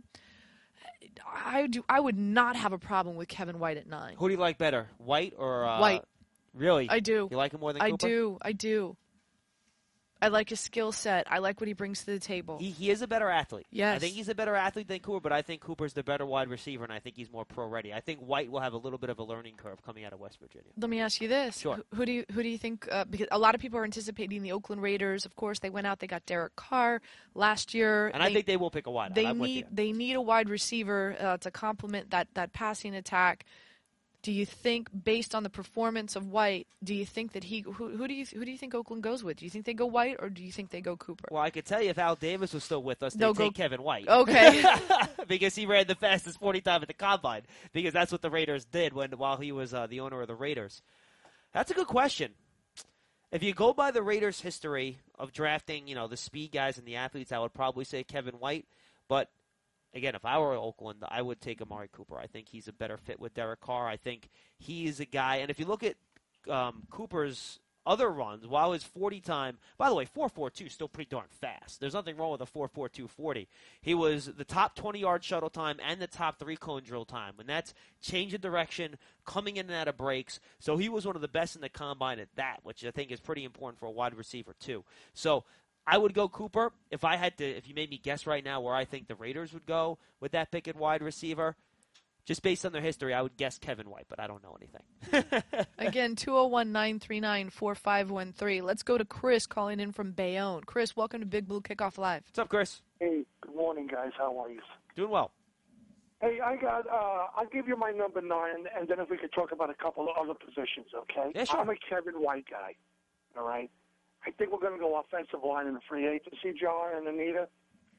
S3: I would not have a problem with Kevin White at 9.
S4: Who do you like better, White or
S3: White?
S4: Really?
S3: I do.
S4: You like him more than Cooper?
S3: I do. I like his skill set. I like what he brings to the table.
S4: He is a better athlete.
S3: Yes.
S4: I think he's a better athlete than Cooper, but I think Cooper's the better wide receiver, and I think he's more pro-ready. I think White will have a little bit of a learning curve coming out of West Virginia.
S3: Let me ask you this.
S4: Sure.
S3: Who do you think, because a lot of people are anticipating the Oakland Raiders. Of course, they went out, they got Derek Carr last year.
S4: And I think they will pick a wide.
S3: They need a wide receiver to complement that passing attack. Do you think, based on the performance of White, do you think that who do you think Oakland goes with? Do you think they go White or do you think they go Cooper?
S4: Well, I could tell you if Al Davis was still with us, they'd take Kevin White.
S3: Okay.
S4: Because he ran the fastest 40 time at the Combine. Because that's what the Raiders did while he was the owner of the Raiders. That's a good question. If you go by the Raiders' history of drafting, the speed guys and the athletes, I would probably say Kevin White. But again, if I were Oakland, I would take Amari Cooper. I think he's a better fit with Derek Carr. I think he's a guy. And if you look at Cooper's other runs, while his 40 time, by the way, 4.42 is still pretty darn fast. There's nothing wrong with a 4.42 40. He was the top 20-yard shuttle time and the top 3-cone drill time. And that's change of direction, coming in and out of breaks. So he was one of the best in the Combine at that, which I think is pretty important for a wide receiver too. So I would go Cooper. If you made me guess right now where I think the Raiders would go with that pick at wide receiver, Just based on their history, I would guess Kevin White, but I don't know anything.
S3: Again, 201-939-4513. Let's go to Chris calling in from Bayonne. Chris, welcome to Big Blue Kickoff Live.
S4: What's up, Chris?
S8: Hey, good morning, guys. How are you?
S4: Doing well.
S8: Hey, I'll give you my number 9, and then if we could talk about a couple of other positions, okay?
S4: Yeah, sure.
S8: I'm a Kevin White guy, all right? I think we're going to go offensive line in the free agency, John and Anita.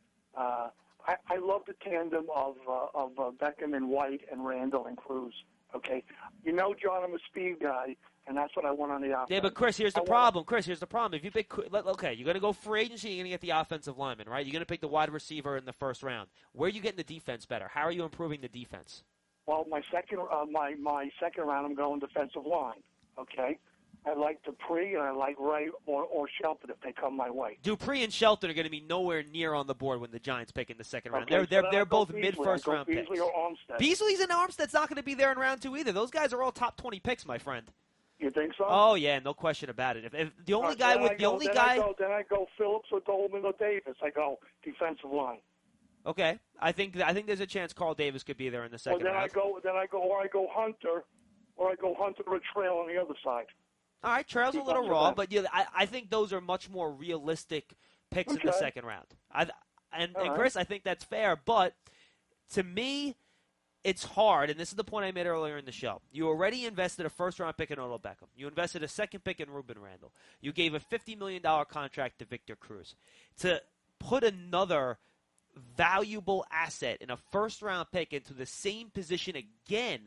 S8: I love the tandem of Beckham and White and Randall and Cruz, okay? You know, John, I'm a speed guy, and that's what I want on the offense.
S4: Yeah, but Chris, here's the problem. If you pick, okay, you're going to go free agency, you're going to get the offensive lineman, right? You're going to pick the wide receiver in the first round. Where are you getting the defense better? How are you improving the defense?
S8: Well, my second round, I'm going defensive line, okay? I like Dupree, and I like Ray or Shelton if they come my way.
S4: Dupree and Shelton are going to be nowhere near on the board when the Giants pick in the second round.
S8: Okay,
S4: They're both mid-first round
S8: Beasley
S4: picks.
S8: or Armstead.
S4: Beasley's and Armstead's not going to be there in round 2 either. Those guys are all top 20 picks, my friend.
S8: You think so?
S4: Oh yeah, no question about it. If the only guy
S8: then I go Phillips or Dolman or Davis. I go defensive line.
S4: Okay, I think there's a chance Carl Davis could be there in the second round.
S8: I go Hunter, or Trail on the other side.
S4: All right, Trail's a little raw, but yeah, I think those are much more realistic picks in the second round. And Chris, I think that's fair, but to me, it's hard, and this is the point I made earlier in the show. You already invested a first-round pick in Odell Beckham. You invested a second pick in Ruben Randall. You gave a $50 million contract to Victor Cruz. To put another valuable asset in a first-round pick into the same position again,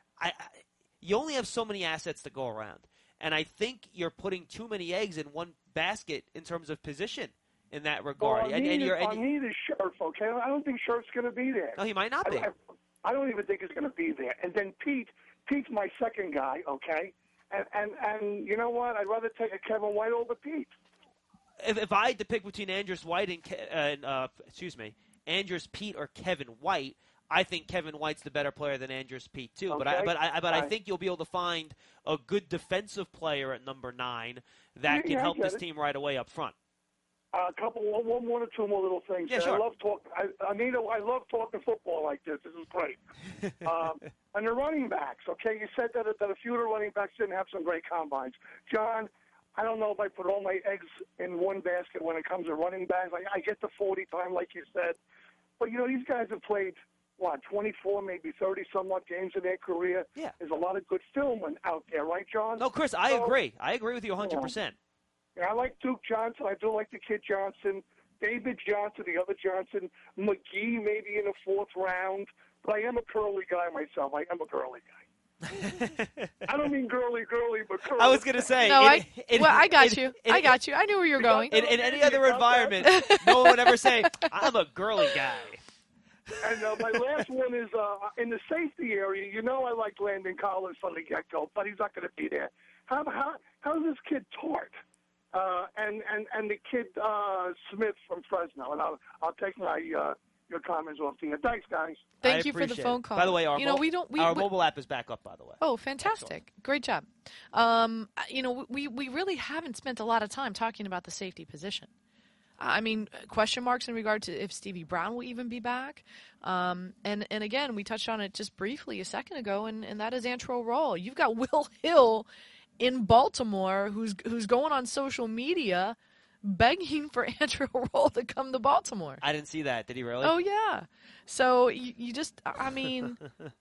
S4: you only have so many assets to go around. And I think you're putting too many eggs in one basket in terms of position in that regard.
S8: I need a Scherf, okay? I don't think Scherf's going to be there.
S4: No, he might not be.
S8: I don't even think he's going to be there. And then Pete's my second guy, okay? And you know what? I'd rather take a Kevin White over Pete.
S4: If I had to pick between Andrus White and Andrus Pete or Kevin White, I think Kevin White's the better player than Andrus Pete too.
S8: Okay.
S4: I think you'll be able to find a good defensive player at number 9 that can help this team right away up front.
S8: One or two more little things.
S4: Yeah, sure.
S8: I love talking football like this. This is great. And the running backs, okay? You said that a few of the running backs didn't have some great combines. John, I don't know if I put all my eggs in one basket when it comes to running backs. I get the 40 time, like you said. But, you know, these guys have played, 24, maybe 30-somewhat games in their career.
S4: Yeah.
S8: There's a lot of good film out there, right, John?
S4: No, Chris, I agree. I agree with you 100%.
S8: Yeah, I like Duke Johnson. I do like the kid Johnson. David Johnson, the other Johnson. McGee maybe in the 4th round. But I am a curly guy myself. I am a girly guy. I don't mean girly, but curly.
S4: I was going to say.
S3: No, I got you. I got you. I knew where you were going.
S4: In any other environment, no one would ever say, I'm a girly guy.
S8: And my last one is in the safety area. You know I like Landon Collins from the get-go, but he's not going to be there. How's this kid Tart? And the kid Smith from Fresno, and I'll take your comments off to you. Thanks, guys.
S3: Thank you for the phone call.
S4: By the way, our
S3: mobile
S4: app is back up. By the way.
S3: Oh, fantastic! Great job. We really haven't spent a lot of time talking about the safety position. I mean, question marks in regard to if Stevie Brown will even be back. And again, we touched on it just briefly a second ago, and that is Antrel Roll. You've got Will Hill in Baltimore who's going on social media begging for Antrel Roll to come to Baltimore.
S4: I didn't see that. Did he really?
S3: Oh, yeah. So you just, I mean,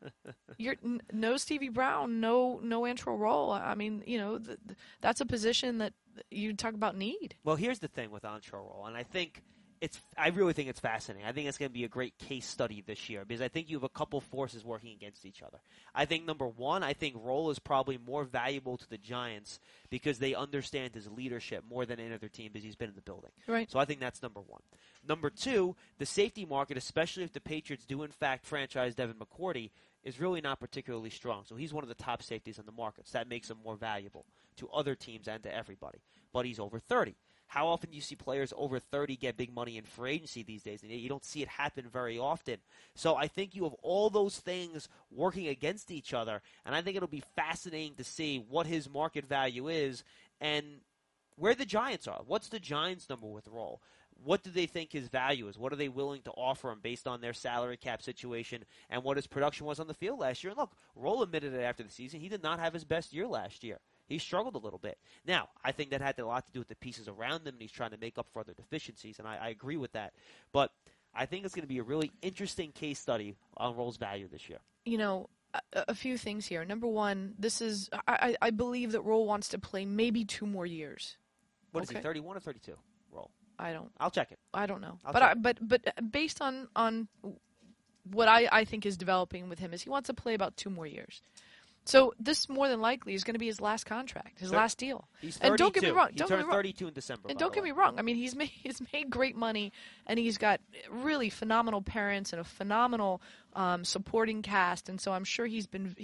S3: no Stevie Brown, no Antrel Roll. I mean, that's a position that you talk about need.
S4: Well, here's the thing with Antrel Roll, and I really think it's fascinating. I think it's going to be a great case study this year because I think you have a couple forces working against each other. I think, number one, Roll is probably more valuable to the Giants because they understand his leadership more than any other team because he's been in the building.
S3: Right.
S4: So I think that's number one. Number two, the safety market, especially if the Patriots do in fact franchise Devin McCourty, is really not particularly strong. So he's one of the top safeties on the market. So that makes him more valuable to other teams and to everybody. But he's over 30. How often do you see players over 30 get big money in free agency these days? And you don't see it happen very often. So I think you have all those things working against each other, and I think it'll be fascinating to see what his market value is and where the Giants are. What's the Giants' number with Roll? what do they think his value is? What are they willing to offer him based on their salary cap situation and what his production was on the field last year? And look, Roll admitted it after the season. He did not have his best year last year. He struggled a little bit. Now, I think that had a lot to do with the pieces around him, and he's trying to make up for other deficiencies, and I agree with that. But I think it's going to be a really interesting case study on Roll's value this year.
S3: You know, a few things here. Number one, I believe that Roll wants to play maybe 2 more years.
S4: What is he, 31 or 32, Roll?
S3: I'll
S4: check it.
S3: I don't know.
S4: But
S3: Based on what I think is developing with him is he wants to play about 2 more years. So this more than likely is going to be his last contract, his last deal.
S4: He's 32.
S3: And don't get me wrong.
S4: He turned 32 in December.
S3: And don't get me wrong. I mean, he's made great money, and he's got really phenomenal parents and a phenomenal supporting cast. And so I'm sure he's been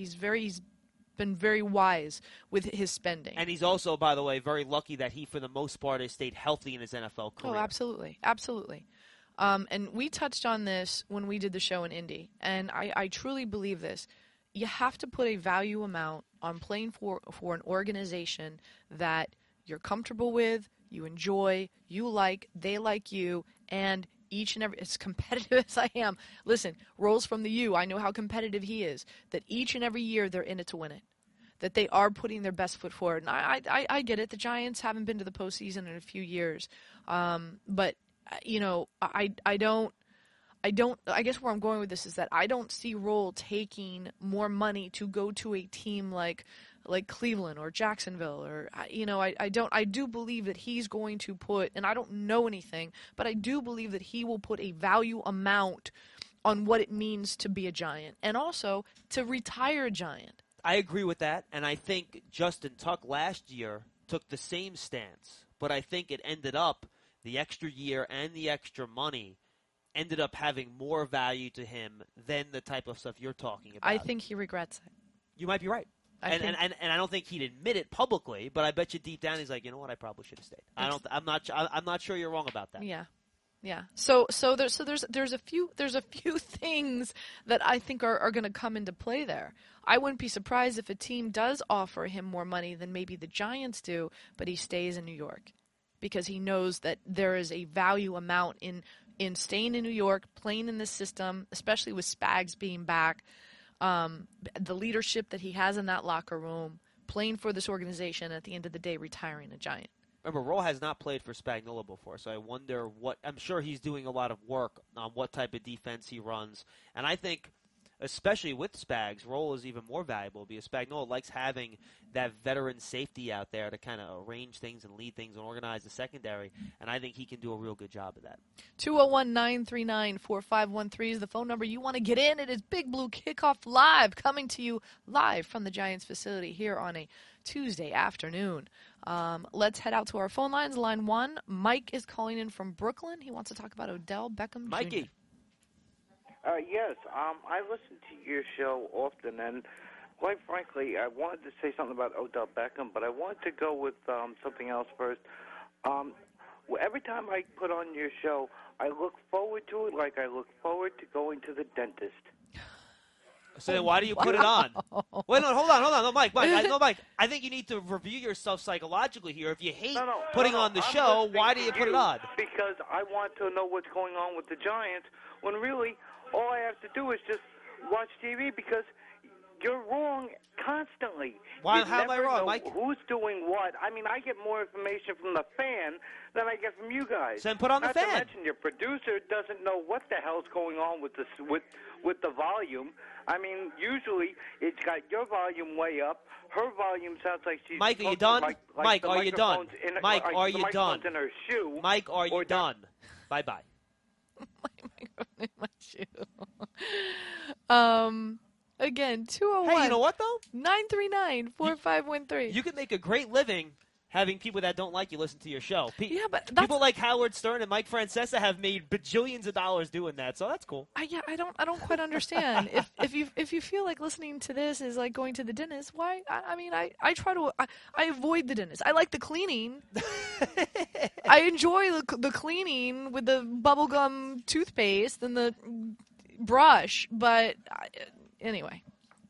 S3: very wise with his spending.
S4: And he's also, by the way, very lucky that he, for the most part, has stayed healthy in his NFL career.
S3: Oh, absolutely, absolutely. And we touched on this when we did the show in Indy, and I truly believe this. You have to put a value amount on playing for an organization that you're comfortable with, you enjoy, you like, they like you, and each and every, as competitive as I am, listen, Rolls from the U, I know how competitive he is, that each and every year they're in it to win it, that they are putting their best foot forward. And I get it. The Giants haven't been to the postseason in a few years. But, you know, I guess where I'm going with this is that I don't see Roll taking more money to go to a team like Cleveland or Jacksonville, or, you know, I do believe that he's going to put, and I don't know anything, but I do believe that he will put a value amount on what it means to be a Giant and also to retire a Giant.
S4: I agree with that, and I think Justin Tuck last year took the same stance, but I think it ended up, the extra year and the extra money ended up having more value to him than the type of stuff you're talking about.
S3: I think he regrets it.
S4: You might be right. And I don't think he'd admit it publicly, but I bet you deep down he's like, you know what, I probably should have stayed. I'm not sure you're wrong about that.
S3: Yeah. Yeah. So there's a few things that I think are going to come into play there. I wouldn't be surprised if a team does offer him more money than maybe the Giants do, but he stays in New York because he knows that there is a value amount in staying in New York, playing in this system, especially with Spags being back, the leadership that he has in that locker room, playing for this organization, at the end of the day, retiring a Giant.
S4: Remember, Roll has not played for Spagnuolo before, so I wonder I'm sure he's doing a lot of work on what type of defense he runs. And I think, especially with Spags, Roll is even more valuable because Spagnuolo likes having that veteran safety out there to kind of arrange things and lead things and organize the secondary, and I think he can do a real good job of that.
S3: 201-939-4513 is the phone number you want to get in. It is Big Blue Kickoff Live, coming to you live from the Giants facility here on a Tuesday afternoon. Let's head out to our phone lines. Line 1, Mike is calling in from Brooklyn. He wants to talk about Odell Beckham Jr.
S4: Mikey.
S9: Yes, I listen to your show often, and quite frankly, I wanted to say something about Odell Beckham, but I wanted to go with something else first. Every time I put on your show, I look forward to it like I look forward to going to the dentist.
S4: So then why do you put it on? Wait, no, hold on. No, Mike. Mike, I think you need to review yourself psychologically here. If you hate putting on the show, why do you put it on?
S9: Because I want to know what's going on with the Giants, when really all I have to do is just watch TV, because you're wrong constantly.
S4: Why? How am I wrong, Mike?
S9: Who's doing what? I mean, I get more information from the fan than I get from you guys.
S4: Then put on the fan.
S9: Not to mention your producer doesn't know what the hell's going on with the volume. I mean, usually it's got your volume way up. Her volume sounds like she's.
S4: Mike, are you done? Mike, are you done? Mike, are you done?
S9: In her shoe.
S4: Mike, are you done? Bye-bye.
S3: My microphone in my shoe. Again, 201.
S4: Hey, you know what, though?
S3: 939-4513.
S4: You can make a great living having people that don't like you listen to your show.
S3: Yeah, but
S4: people like Howard Stern and Mike Francesa have made bajillions of dollars doing that, so that's cool.
S3: I don't quite understand. if you feel like listening to this is like going to the dentist, why? I try to I avoid the dentist. I like the cleaning. I enjoy the cleaning with the bubblegum toothpaste and the brush, but anyway.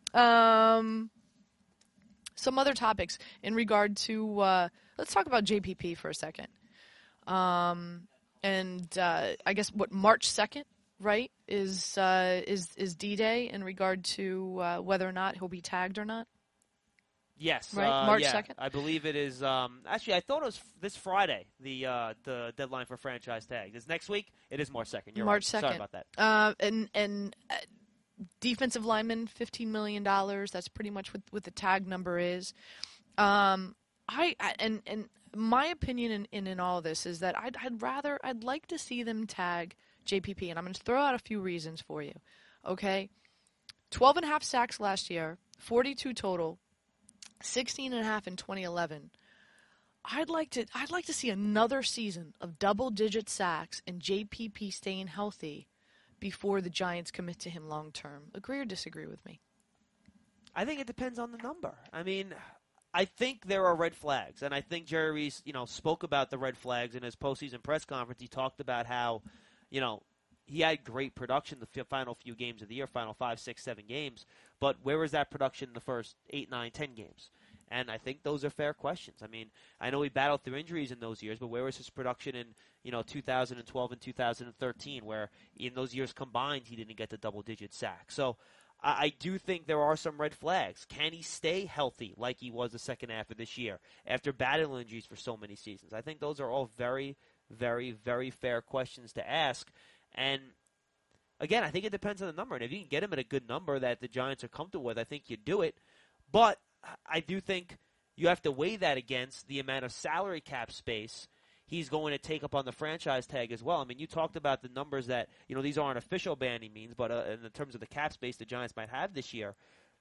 S3: Some other topics in regard to let's talk about JPP for a second. And I guess March 2nd, right, is D-Day in regard to whether or not he'll be tagged or not.
S4: Yes,
S3: right, March
S4: yeah,
S3: 2nd.
S4: I believe it is. Actually, I thought it was this Friday. The deadline for franchise tag is next week. It is March 2nd. You're
S3: March
S4: right.
S3: 2nd.
S4: Sorry about that.
S3: And defensive lineman, $15 million. That's pretty much what the tag number is. And my opinion in all this is that I'd like to see them tag JPP, and I'm going to throw out a few reasons for you. Okay, 12.5 sacks last year, 42 total, 16.5 in 2011. I'd like to see another season of double-digit sacks and JPP staying healthy before the Giants commit to him long term. Agree or disagree with me?
S4: I think it depends on the number. I mean, I think there are red flags, and I think Jerry Reese, spoke about the red flags in his postseason press conference. He talked about how, he had great production the final few games of the year, final 5, 6, 7 games, but where was that production in the first 8, 9, 10 games? And I think those are fair questions. I mean, I know he battled through injuries in those years, but where was his production in 2012 and 2013, where in those years combined he didn't get the double-digit sack? So I do think there are some red flags. Can he stay healthy like he was the second half of this year after battling injuries for so many seasons? I think those are all very, very, very fair questions to ask. And again, I think it depends on the number. And if you can get him at a good number that the Giants are comfortable with, I think you do it. But I do think you have to weigh that against the amount of salary cap space he's going to take up on the franchise tag as well. I mean, you talked about the numbers that, these aren't official by any means, but in terms of the cap space the Giants might have this year.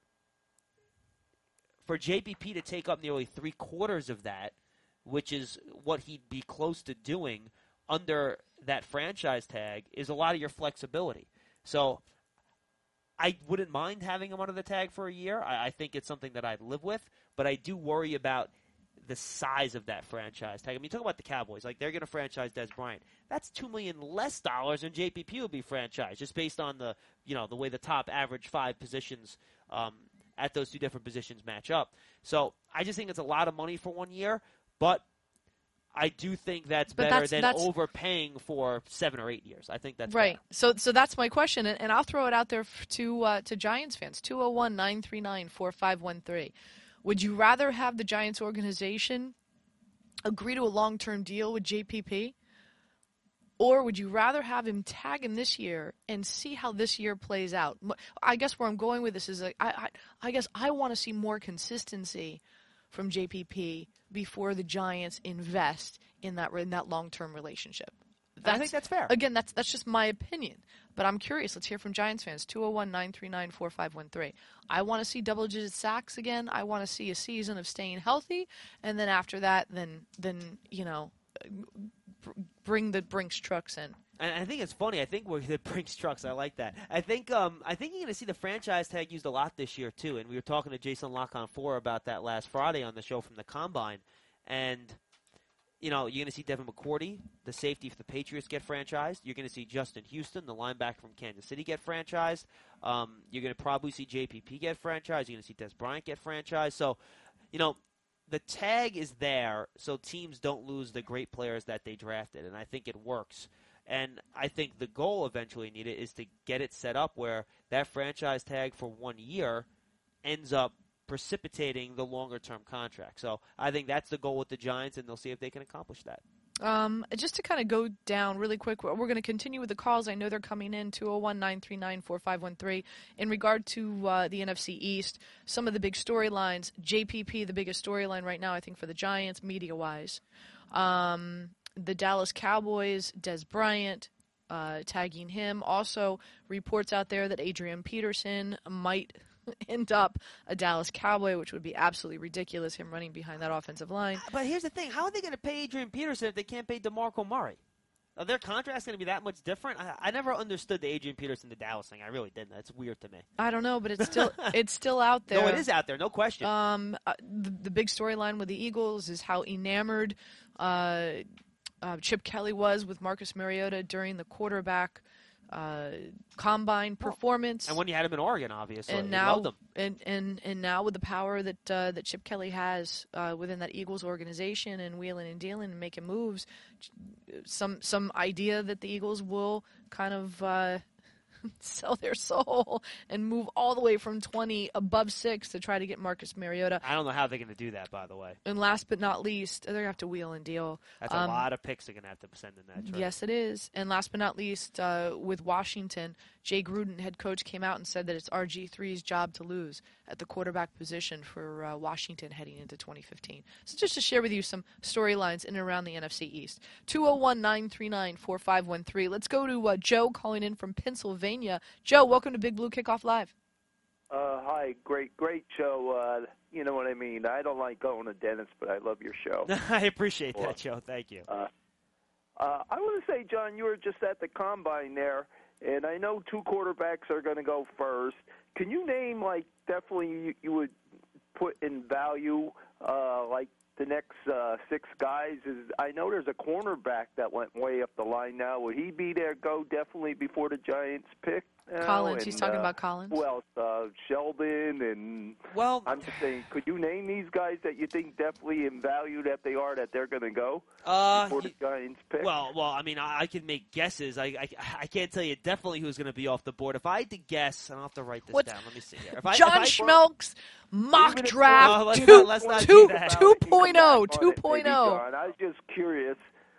S4: For JPP to take up nearly 3/4 of that, which is what he'd be close to doing under that franchise tag, is a lot of your flexibility. So I wouldn't mind having him under the tag for a year. I think it's something that I'd live with, but I do worry about the size of that franchise tag. I mean, talk about the Cowboys. Like, they're going to franchise Dez Bryant. That's $2 million less than JPP will be franchised, just based on the way the top average 5 positions at those 2 different positions match up. So I just think it's a lot of money for 1 year, but I do think that's better than overpaying for 7 or 8 years. I think that's
S3: right.
S4: Fair.
S3: So that's my question, and I'll throw it out there to Giants fans. 201-939-4513. Would you rather have the Giants organization agree to a long-term deal with JPP, or would you rather have him tag him this year and see how this year plays out? I guess where I'm going with this is I guess I want to see more consistency from JPP before the Giants invest in that long-term relationship.
S4: I think that's fair.
S3: Again, that's just my opinion. But I'm curious. Let's hear from Giants fans. 201-939-4513. I want to see double-digit sacks again. I want to see a season of staying healthy. And then after that, then bring the Brinks trucks in.
S4: And I think it's funny. I think we're the Brinks trucks. I like that. I think you're going to see the franchise tag used a lot this year, too. And we were talking to Jason Lock-on-4 about that last Friday on the show from the Combine. And you're going to see Devin McCourty, the safety for the Patriots, get franchised. You're going to see Justin Houston, the linebacker from Kansas City, get franchised. You're going to probably see JPP get franchised. You're going to see Dez Bryant get franchised. So, the tag is there so teams don't lose the great players that they drafted, and I think it works. And I think the goal eventually, Nita, is to get it set up where that franchise tag for 1 year ends up precipitating the longer-term contract. So I think that's the goal with the Giants, and they'll see if they can accomplish that.
S3: Just to kind of go down really quick, we're going to continue with the calls. I know they're coming in, 201-939-4513. In regard to the NFC East, some of the big storylines, JPP, the biggest storyline right now, I think, for the Giants, media-wise. The Dallas Cowboys, Dez Bryant, tagging him. Also, reports out there that Adrian Peterson might end up a Dallas Cowboy, which would be absolutely ridiculous, him running behind that offensive line.
S4: But here's the thing. How are they going to pay Adrian Peterson if they can't pay DeMarco Murray? Are their contracts going to be that much different? I never understood the Adrian Peterson to Dallas thing. I really didn't. That's weird to me.
S3: I don't know, but it's still out there.
S4: No, it is out there. No question.
S3: The big storyline with the Eagles is how enamored Chip Kelly was with Marcus Mariota during the quarterback combine performance.
S4: And when you had him in Oregon, obviously.
S3: And now, and now with the power that Chip Kelly has within that Eagles organization and wheeling and dealing and making moves, some idea that the Eagles will kind of sell their soul and move all the way from 20 above 6 to try to get Marcus Mariota.
S4: I don't know how they're going to do that, by the way.
S3: And last but not least, they're going to have to wheel and deal.
S4: That's a lot of picks they're going to have to send in that trade.
S3: Yes, it is. And last but not least, with Washington, Jay Gruden, head coach, came out and said that it's RG3's job to lose at the quarterback position for Washington heading into 2015. So just to share with you some storylines in and around the NFC East. 201-939-4513. Let's go to Joe calling in from Pennsylvania. Joe, welcome to Big Blue Kickoff Live.
S10: Hi, great show. You know what I mean. I don't like going to dentists, but I love your show.
S4: I appreciate that, Joe. Thank you.
S10: I want to say, John, you were just at the Combine there, and I know 2 quarterbacks are going to go first. Can you name, like, definitely you would put in value, like, the next 6 guys? I know there's a cornerback that went way up the line now. Would he be there, go definitely before the Giants pick?
S3: Collins. He's talking about Collins.
S10: Who else? Sheldon and.
S4: Well,
S10: I'm just saying, could you name these guys that you think definitely in value that they're going to go before the Giants pick?
S4: Well, I mean, I can make guesses. I can't tell you definitely who's going to be off the board. If I had to guess, and I'll have to write this down. Let me see here.
S3: John Schmelk's mock draft
S4: 2.0.
S3: 2.0.
S10: I was just curious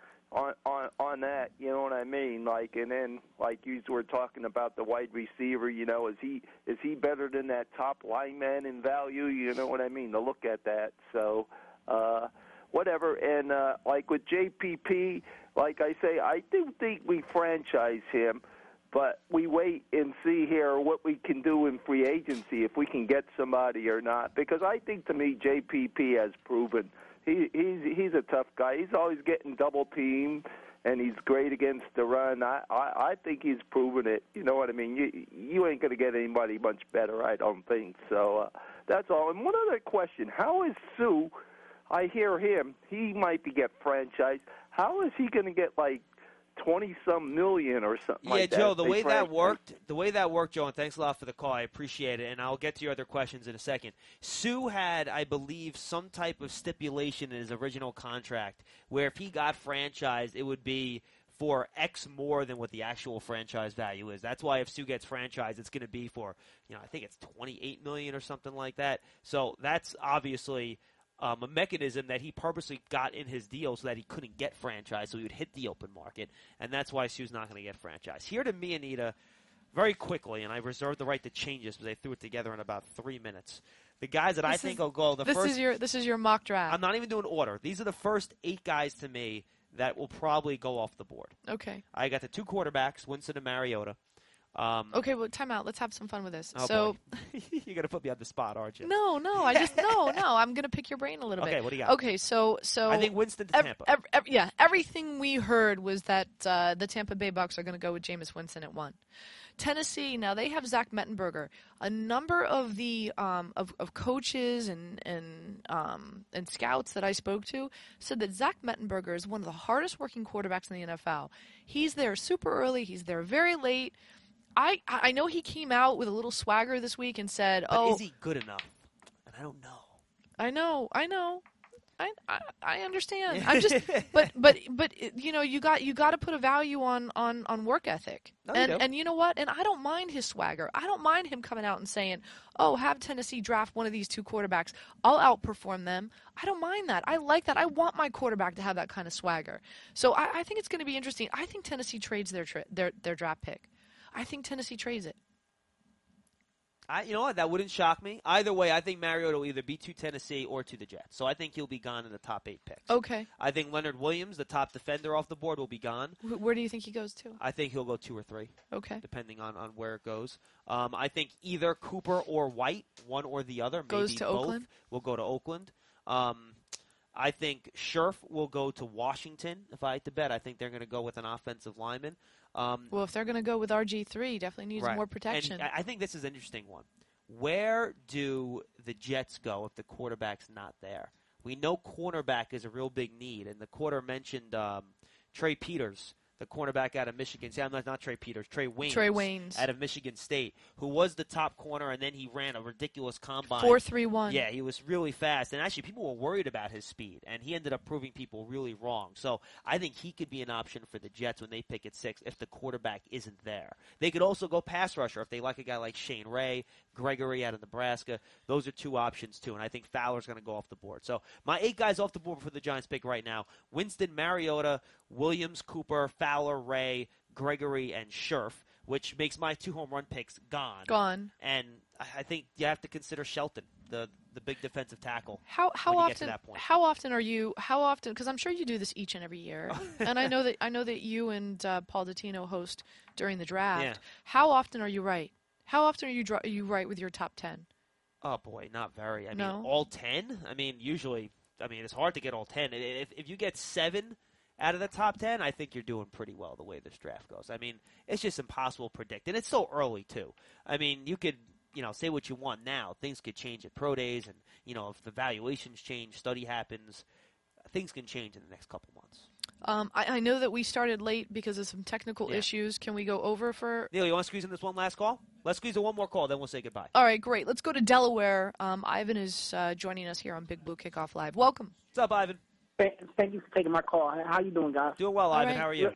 S10: on that, you know what I mean? Like, and then like you were talking about the wide receiver, you know, is he better than that top lineman in value? You know what I mean? To look at that. So, whatever. And like with JPP, like I say, I do think we franchise him, but we wait and see here what we can do in free agency, if we can get somebody or not. Because I think, to me, JPP has proven he's a tough guy. He's always getting double teamed, and he's great against the run. I think he's proven it. You know what I mean? You ain't going to get anybody much better, I don't think. So that's all. And one other question: how is Sue? I hear him. He might get franchised. How is he going to get like 20-some million or something like that?
S4: Yeah, Joe, the way that worked, Joe, and thanks a lot for the call. I appreciate it, and I'll get to your other questions in a second. Sue had, I believe, some type of stipulation in his original contract where if he got franchised, it would be for X more than what the actual franchise value is. That's why if Sue gets franchised, it's going to be for, I think it's $28 million or something like that. So that's obviously a mechanism that he purposely got in his deal so that he couldn't get franchised, so he would hit the open market, and that's why Sue's not going to get franchised. Here to me, Anita, very quickly, and I reserve the right to change this because I threw it together in about 3 minutes. The guys that I think will go first.
S3: This is your mock draft.
S4: I'm not even doing order. These are the first 8 guys to me that will probably go off the board.
S3: Okay.
S4: I got the 2 quarterbacks, Winston and Mariota.
S3: Okay, well, time out. Let's have some fun with this.
S4: You're going to put me on the spot, aren't you?
S3: No. I'm going to pick your brain a little bit.
S4: Okay, what do you got?
S3: Okay, so
S4: I think Winston to Tampa.
S3: Everything we heard was that the Tampa Bay Bucs are going to go with Jameis Winston at 1. Tennessee, now they have Zach Mettenberger. A number of the of coaches and scouts that I spoke to said that Zach Mettenberger is one of the hardest working quarterbacks in the NFL. He's there super early. He's there very late. I know he came out with a little swagger this week and said,
S4: but is he good enough? And I don't know.
S3: I know. I understand. I'm just, but you got to put a value on work ethic.
S4: No,
S3: and you know what? And I don't mind his swagger. I don't mind him coming out and saying, "Oh, have Tennessee draft one of these 2 quarterbacks. I'll outperform them." I don't mind that. I like that. I want my quarterback to have that kind of swagger. So I think it's going to be interesting. I think Tennessee trades their draft pick. I think Tennessee trades it.
S4: You know what? That wouldn't shock me. Either way, I think Mariota will either be to Tennessee or to the Jets. So I think he'll be gone in the top 8 picks.
S3: Okay.
S4: I think Leonard Williams, the top defender off the board, will be gone.
S3: Where do you think he goes to?
S4: I think he'll go 2 or 3.
S3: Okay.
S4: Depending on where it goes. I think either Cooper or White, one or the other,
S3: goes
S4: maybe
S3: to
S4: both,
S3: Oakland?
S4: will go to Oakland. I think Scherf will go to Washington. If I had to bet, I think they're going to go with an offensive lineman.
S3: Well, if they're going to go with RG3, definitely needs more protection.
S4: And I think this is an interesting one. Where do the Jets go if the quarterback's not there? We know cornerback is a real big need, and the quarter mentioned Trey Peters the cornerback out of Michigan. See, I'm not Trey Peters, Trey Waynes.
S3: Trey Waynes.
S4: Out of Michigan State, who was the top corner, and then he ran a ridiculous combine.
S3: 4.31.
S4: Yeah, he was really fast. And actually, people were worried about his speed, and he ended up proving people really wrong. So I think he could be an option for the Jets when they pick at 6 if the quarterback isn't there. They could also go pass rusher if they like a guy like Shane Ray, Gregory out of Nebraska. Those are 2 options, too, and I think Fowler's going to go off the board. So my 8 guys off the board for the Giants pick right now: Winston, Mariota, Williams, Cooper, Fowler, Ray, Gregory, and Scherf, which makes my 2 home run picks gone. And I think you have to consider Shelton, the big defensive tackle.
S3: How often?
S4: Get to that point.
S3: How often are you? How often? Because I'm sure you do this each and every year, and I know that you and Paul Dottino host during the draft.
S4: Yeah.
S3: How often are you right? How often are you right with your top 10?
S4: Oh boy, not very. I
S3: No?
S4: mean, all 10. I mean, usually, it's hard to get all 10. If you get 7 out of the top 10, I think you're doing pretty well the way this draft goes. I mean, it's just impossible to predict, and it's so early too. I mean, you could, say what you want now. Things could change at pro days, and if the valuations change, study happens, things can change in the next couple months.
S3: I know that we started late because of some technical issues. Can we go over for?
S4: Neil, you want to squeeze in this one last call? Let's squeeze in one more call, then we'll say goodbye.
S3: All right, great. Let's go to Delaware. Ivan is joining us here on Big Blue Kickoff Live. Welcome.
S4: What's up, Ivan?
S11: Thank you for taking my call. How you doing, guys?
S4: Doing well, Ivan.
S3: right.
S4: How are you?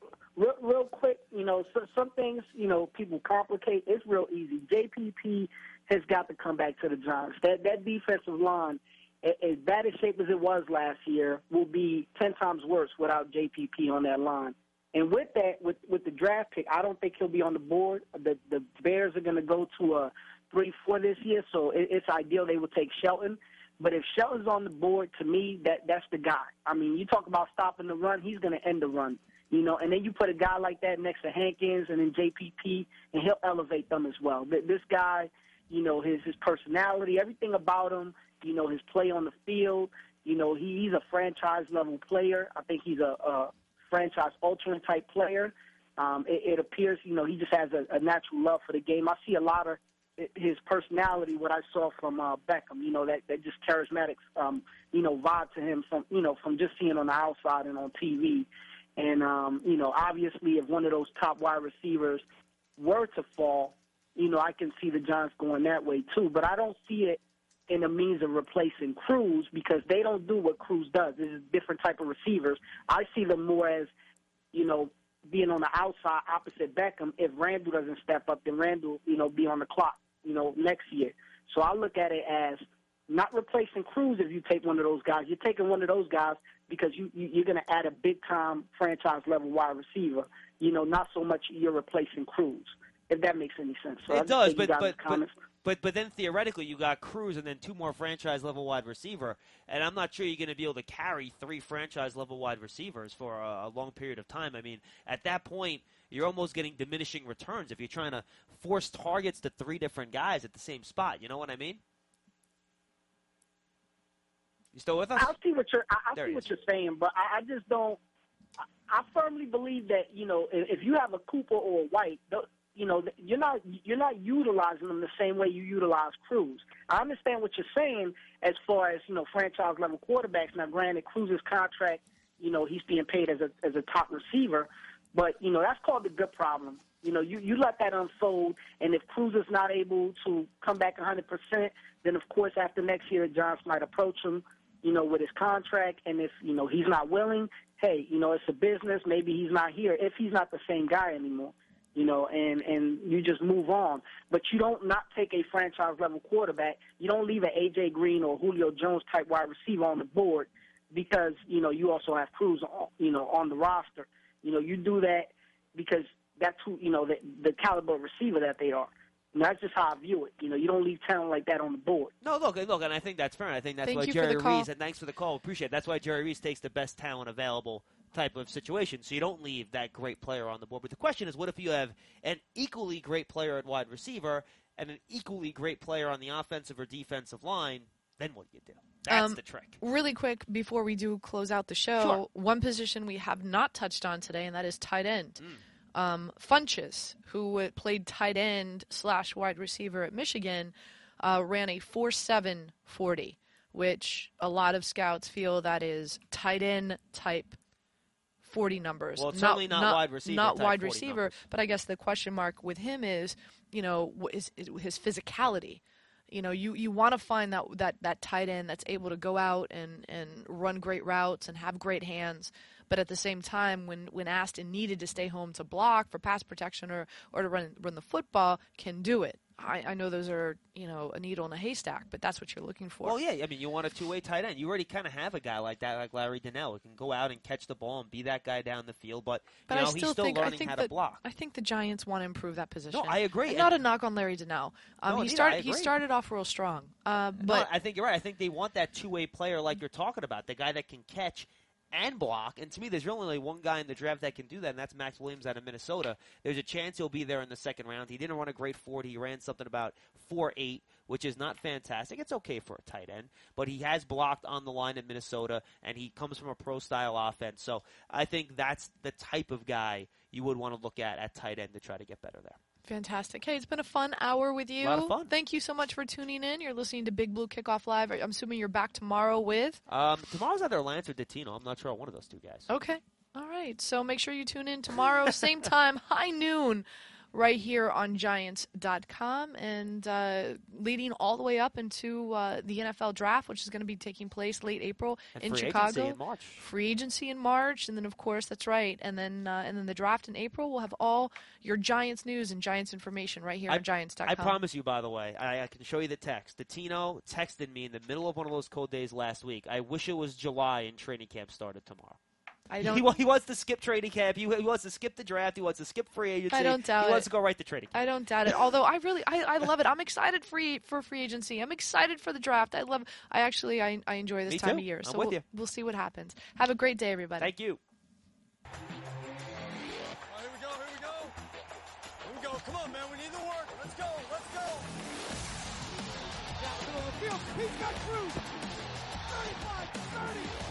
S11: Real quick, some things, people complicate. It's real easy. JPP has got to come back to the Giants. That defensive line, as bad a shape as it was last year, will be 10 times worse without JPP on that line. And with that, with the draft pick, I don't think he'll be on the board. The Bears are going to go to a 3-4 this year, so it's ideal they will take Shelton. But if Shelton's on the board, to me, that's the guy. I mean, you talk about stopping the run, he's going to end the run. And then you put a guy like that next to Hankins and then JPP, and he'll elevate them as well. This guy, his personality, everything about him, his play on the field, he's a franchise-level player. I think he's a franchise-altering type player. It appears, he just has a natural love for the game. I see a lot of his personality, what I saw from Beckham, that just charismatic, vibe to him from just seeing on the outside and on TV. And, obviously if one of those top wide receivers were to fall, I can see the Giants going that way too. But I don't see it in a means of replacing Cruz because they don't do what Cruz does. This is a different type of receivers. I see them more as, being on the outside opposite Beckham. If Randall doesn't step up, then Randall, be on the clock, next year. So I look at it as not replacing Cruz if you take one of those guys. You're taking one of those guys because you're going to add a big-time franchise-level wide receiver. Not so much you're replacing Cruz, if that makes any sense. So
S4: it does, but then theoretically you got Cruz and then 2 more franchise-level wide receiver, and I'm not sure you're going to be able to carry 3 franchise-level wide receivers for a long period of time. I mean, at that point, you're almost getting diminishing returns if you're trying to force targets to 3 different guys at the same spot. You know what I mean? You still with us?
S11: I see what you're saying, but I just don't. I firmly believe that if you have a Cooper or a White, you're not utilizing them the same way you utilize Cruz. I understand what you're saying as far as franchise level quarterbacks. Now, granted, Cruz's contract, he's being paid as a top receiver, but that's called the good problem. You let that unfold, and if Cruz is not able to come back 100%, then of course after next year, the Giants might approach him, with his contract, and if he's not willing, hey, it's a business. Maybe he's not here. If he's not the same guy anymore. And you just move on. But you don't not take a franchise-level quarterback. You don't leave an A.J. Green or Julio Jones-type wide receiver on the board because, you also have Cruz, on the roster. You do that because that's who, the caliber receiver that they are. And that's just how I view it. You don't leave talent like that on the board.
S4: No, look, and I think that's fair. And I think that's why Jerry Reese, and thanks for the call, appreciate it. That's why Jerry Reese takes the best talent available type of situation. So you don't leave that great player on the board. But the question is, what if you have an equally great player at wide receiver and an equally great player on the offensive or defensive line? Then what do you do? That's the trick.
S3: Really quick, before we do close out the show, one position we have not touched on today, and that is tight end. Funchess, who played tight end / wide receiver at Michigan, ran a 4.7 40, which a lot of scouts feel that is tight end type 40 numbers.
S4: Well, it's certainly not wide receiver.
S3: Not
S4: type
S3: wide
S4: 40
S3: receiver,
S4: numbers.
S3: but I guess the question mark with him is, is his physicality. You want to find that tight end that's able to go out and run great routes and have great hands, but at the same time, when asked and needed to stay home to block for pass protection or to run the football, can do it. I know those are, a needle in a haystack, but that's what you're looking for.
S4: Well, yeah, I mean, you want a two-way tight end. You already kind of have a guy like that, like Larry Donnell, who can go out and catch the ball and be that guy down the field, but he's still learning how to block.
S3: I think the Giants want to improve that position.
S4: No, I agree.
S3: And not a knock on Larry Donnell.
S4: No,
S3: he started off real strong. But
S4: I think you're right. I think they want that two-way player like you're talking about, the guy that can catch and block. And to me, there's really only one guy in the draft that can do that, and that's Max Williams out of Minnesota. There's a chance he'll be there in the second round. He didn't run a great 40. He ran something about 4.8, which is not fantastic. It's okay for a tight end, but he has blocked on the line in Minnesota, and he comes from a pro-style offense. So I think that's the type of guy you would want to look at tight end to try to get better there.
S3: Fantastic. Hey, it's been a fun hour with you.
S4: A lot of fun.
S3: Thank you so much for tuning in. You're listening to Big Blue Kickoff Live. I'm assuming you're back tomorrow with?
S4: Tomorrow's either Lance or Dottino. I'm not sure on one of those two guys.
S3: Okay. All right. So make sure you tune in tomorrow, same time, high noon, right here on Giants.com, and leading all the way up into the NFL draft, which is going to be taking place late April in Chicago.
S4: In March.
S3: Free agency in March, and then of course that's right, and then the draft in April. We'll have all your Giants news and Giants information right here on Giants.com.
S4: I promise you, by the way, I can show you the text. Dottino texted me in the middle of one of those cold days last week. I wish it was July and training camp started tomorrow. He wants to skip training camp. He wants to skip the draft. He wants to skip free agency.
S3: I don't doubt it.
S4: He wants to go right to training camp.
S3: I don't doubt it. Although I love it. I'm excited for free agency. I'm excited for the draft. I enjoy this time of year. So we'll see what happens. Have a great day, everybody.
S4: Thank you.
S1: Here we go. Come on, man. We need the work. Let's go.
S2: Down the middle of the field. He's got Cruz. 35, 30.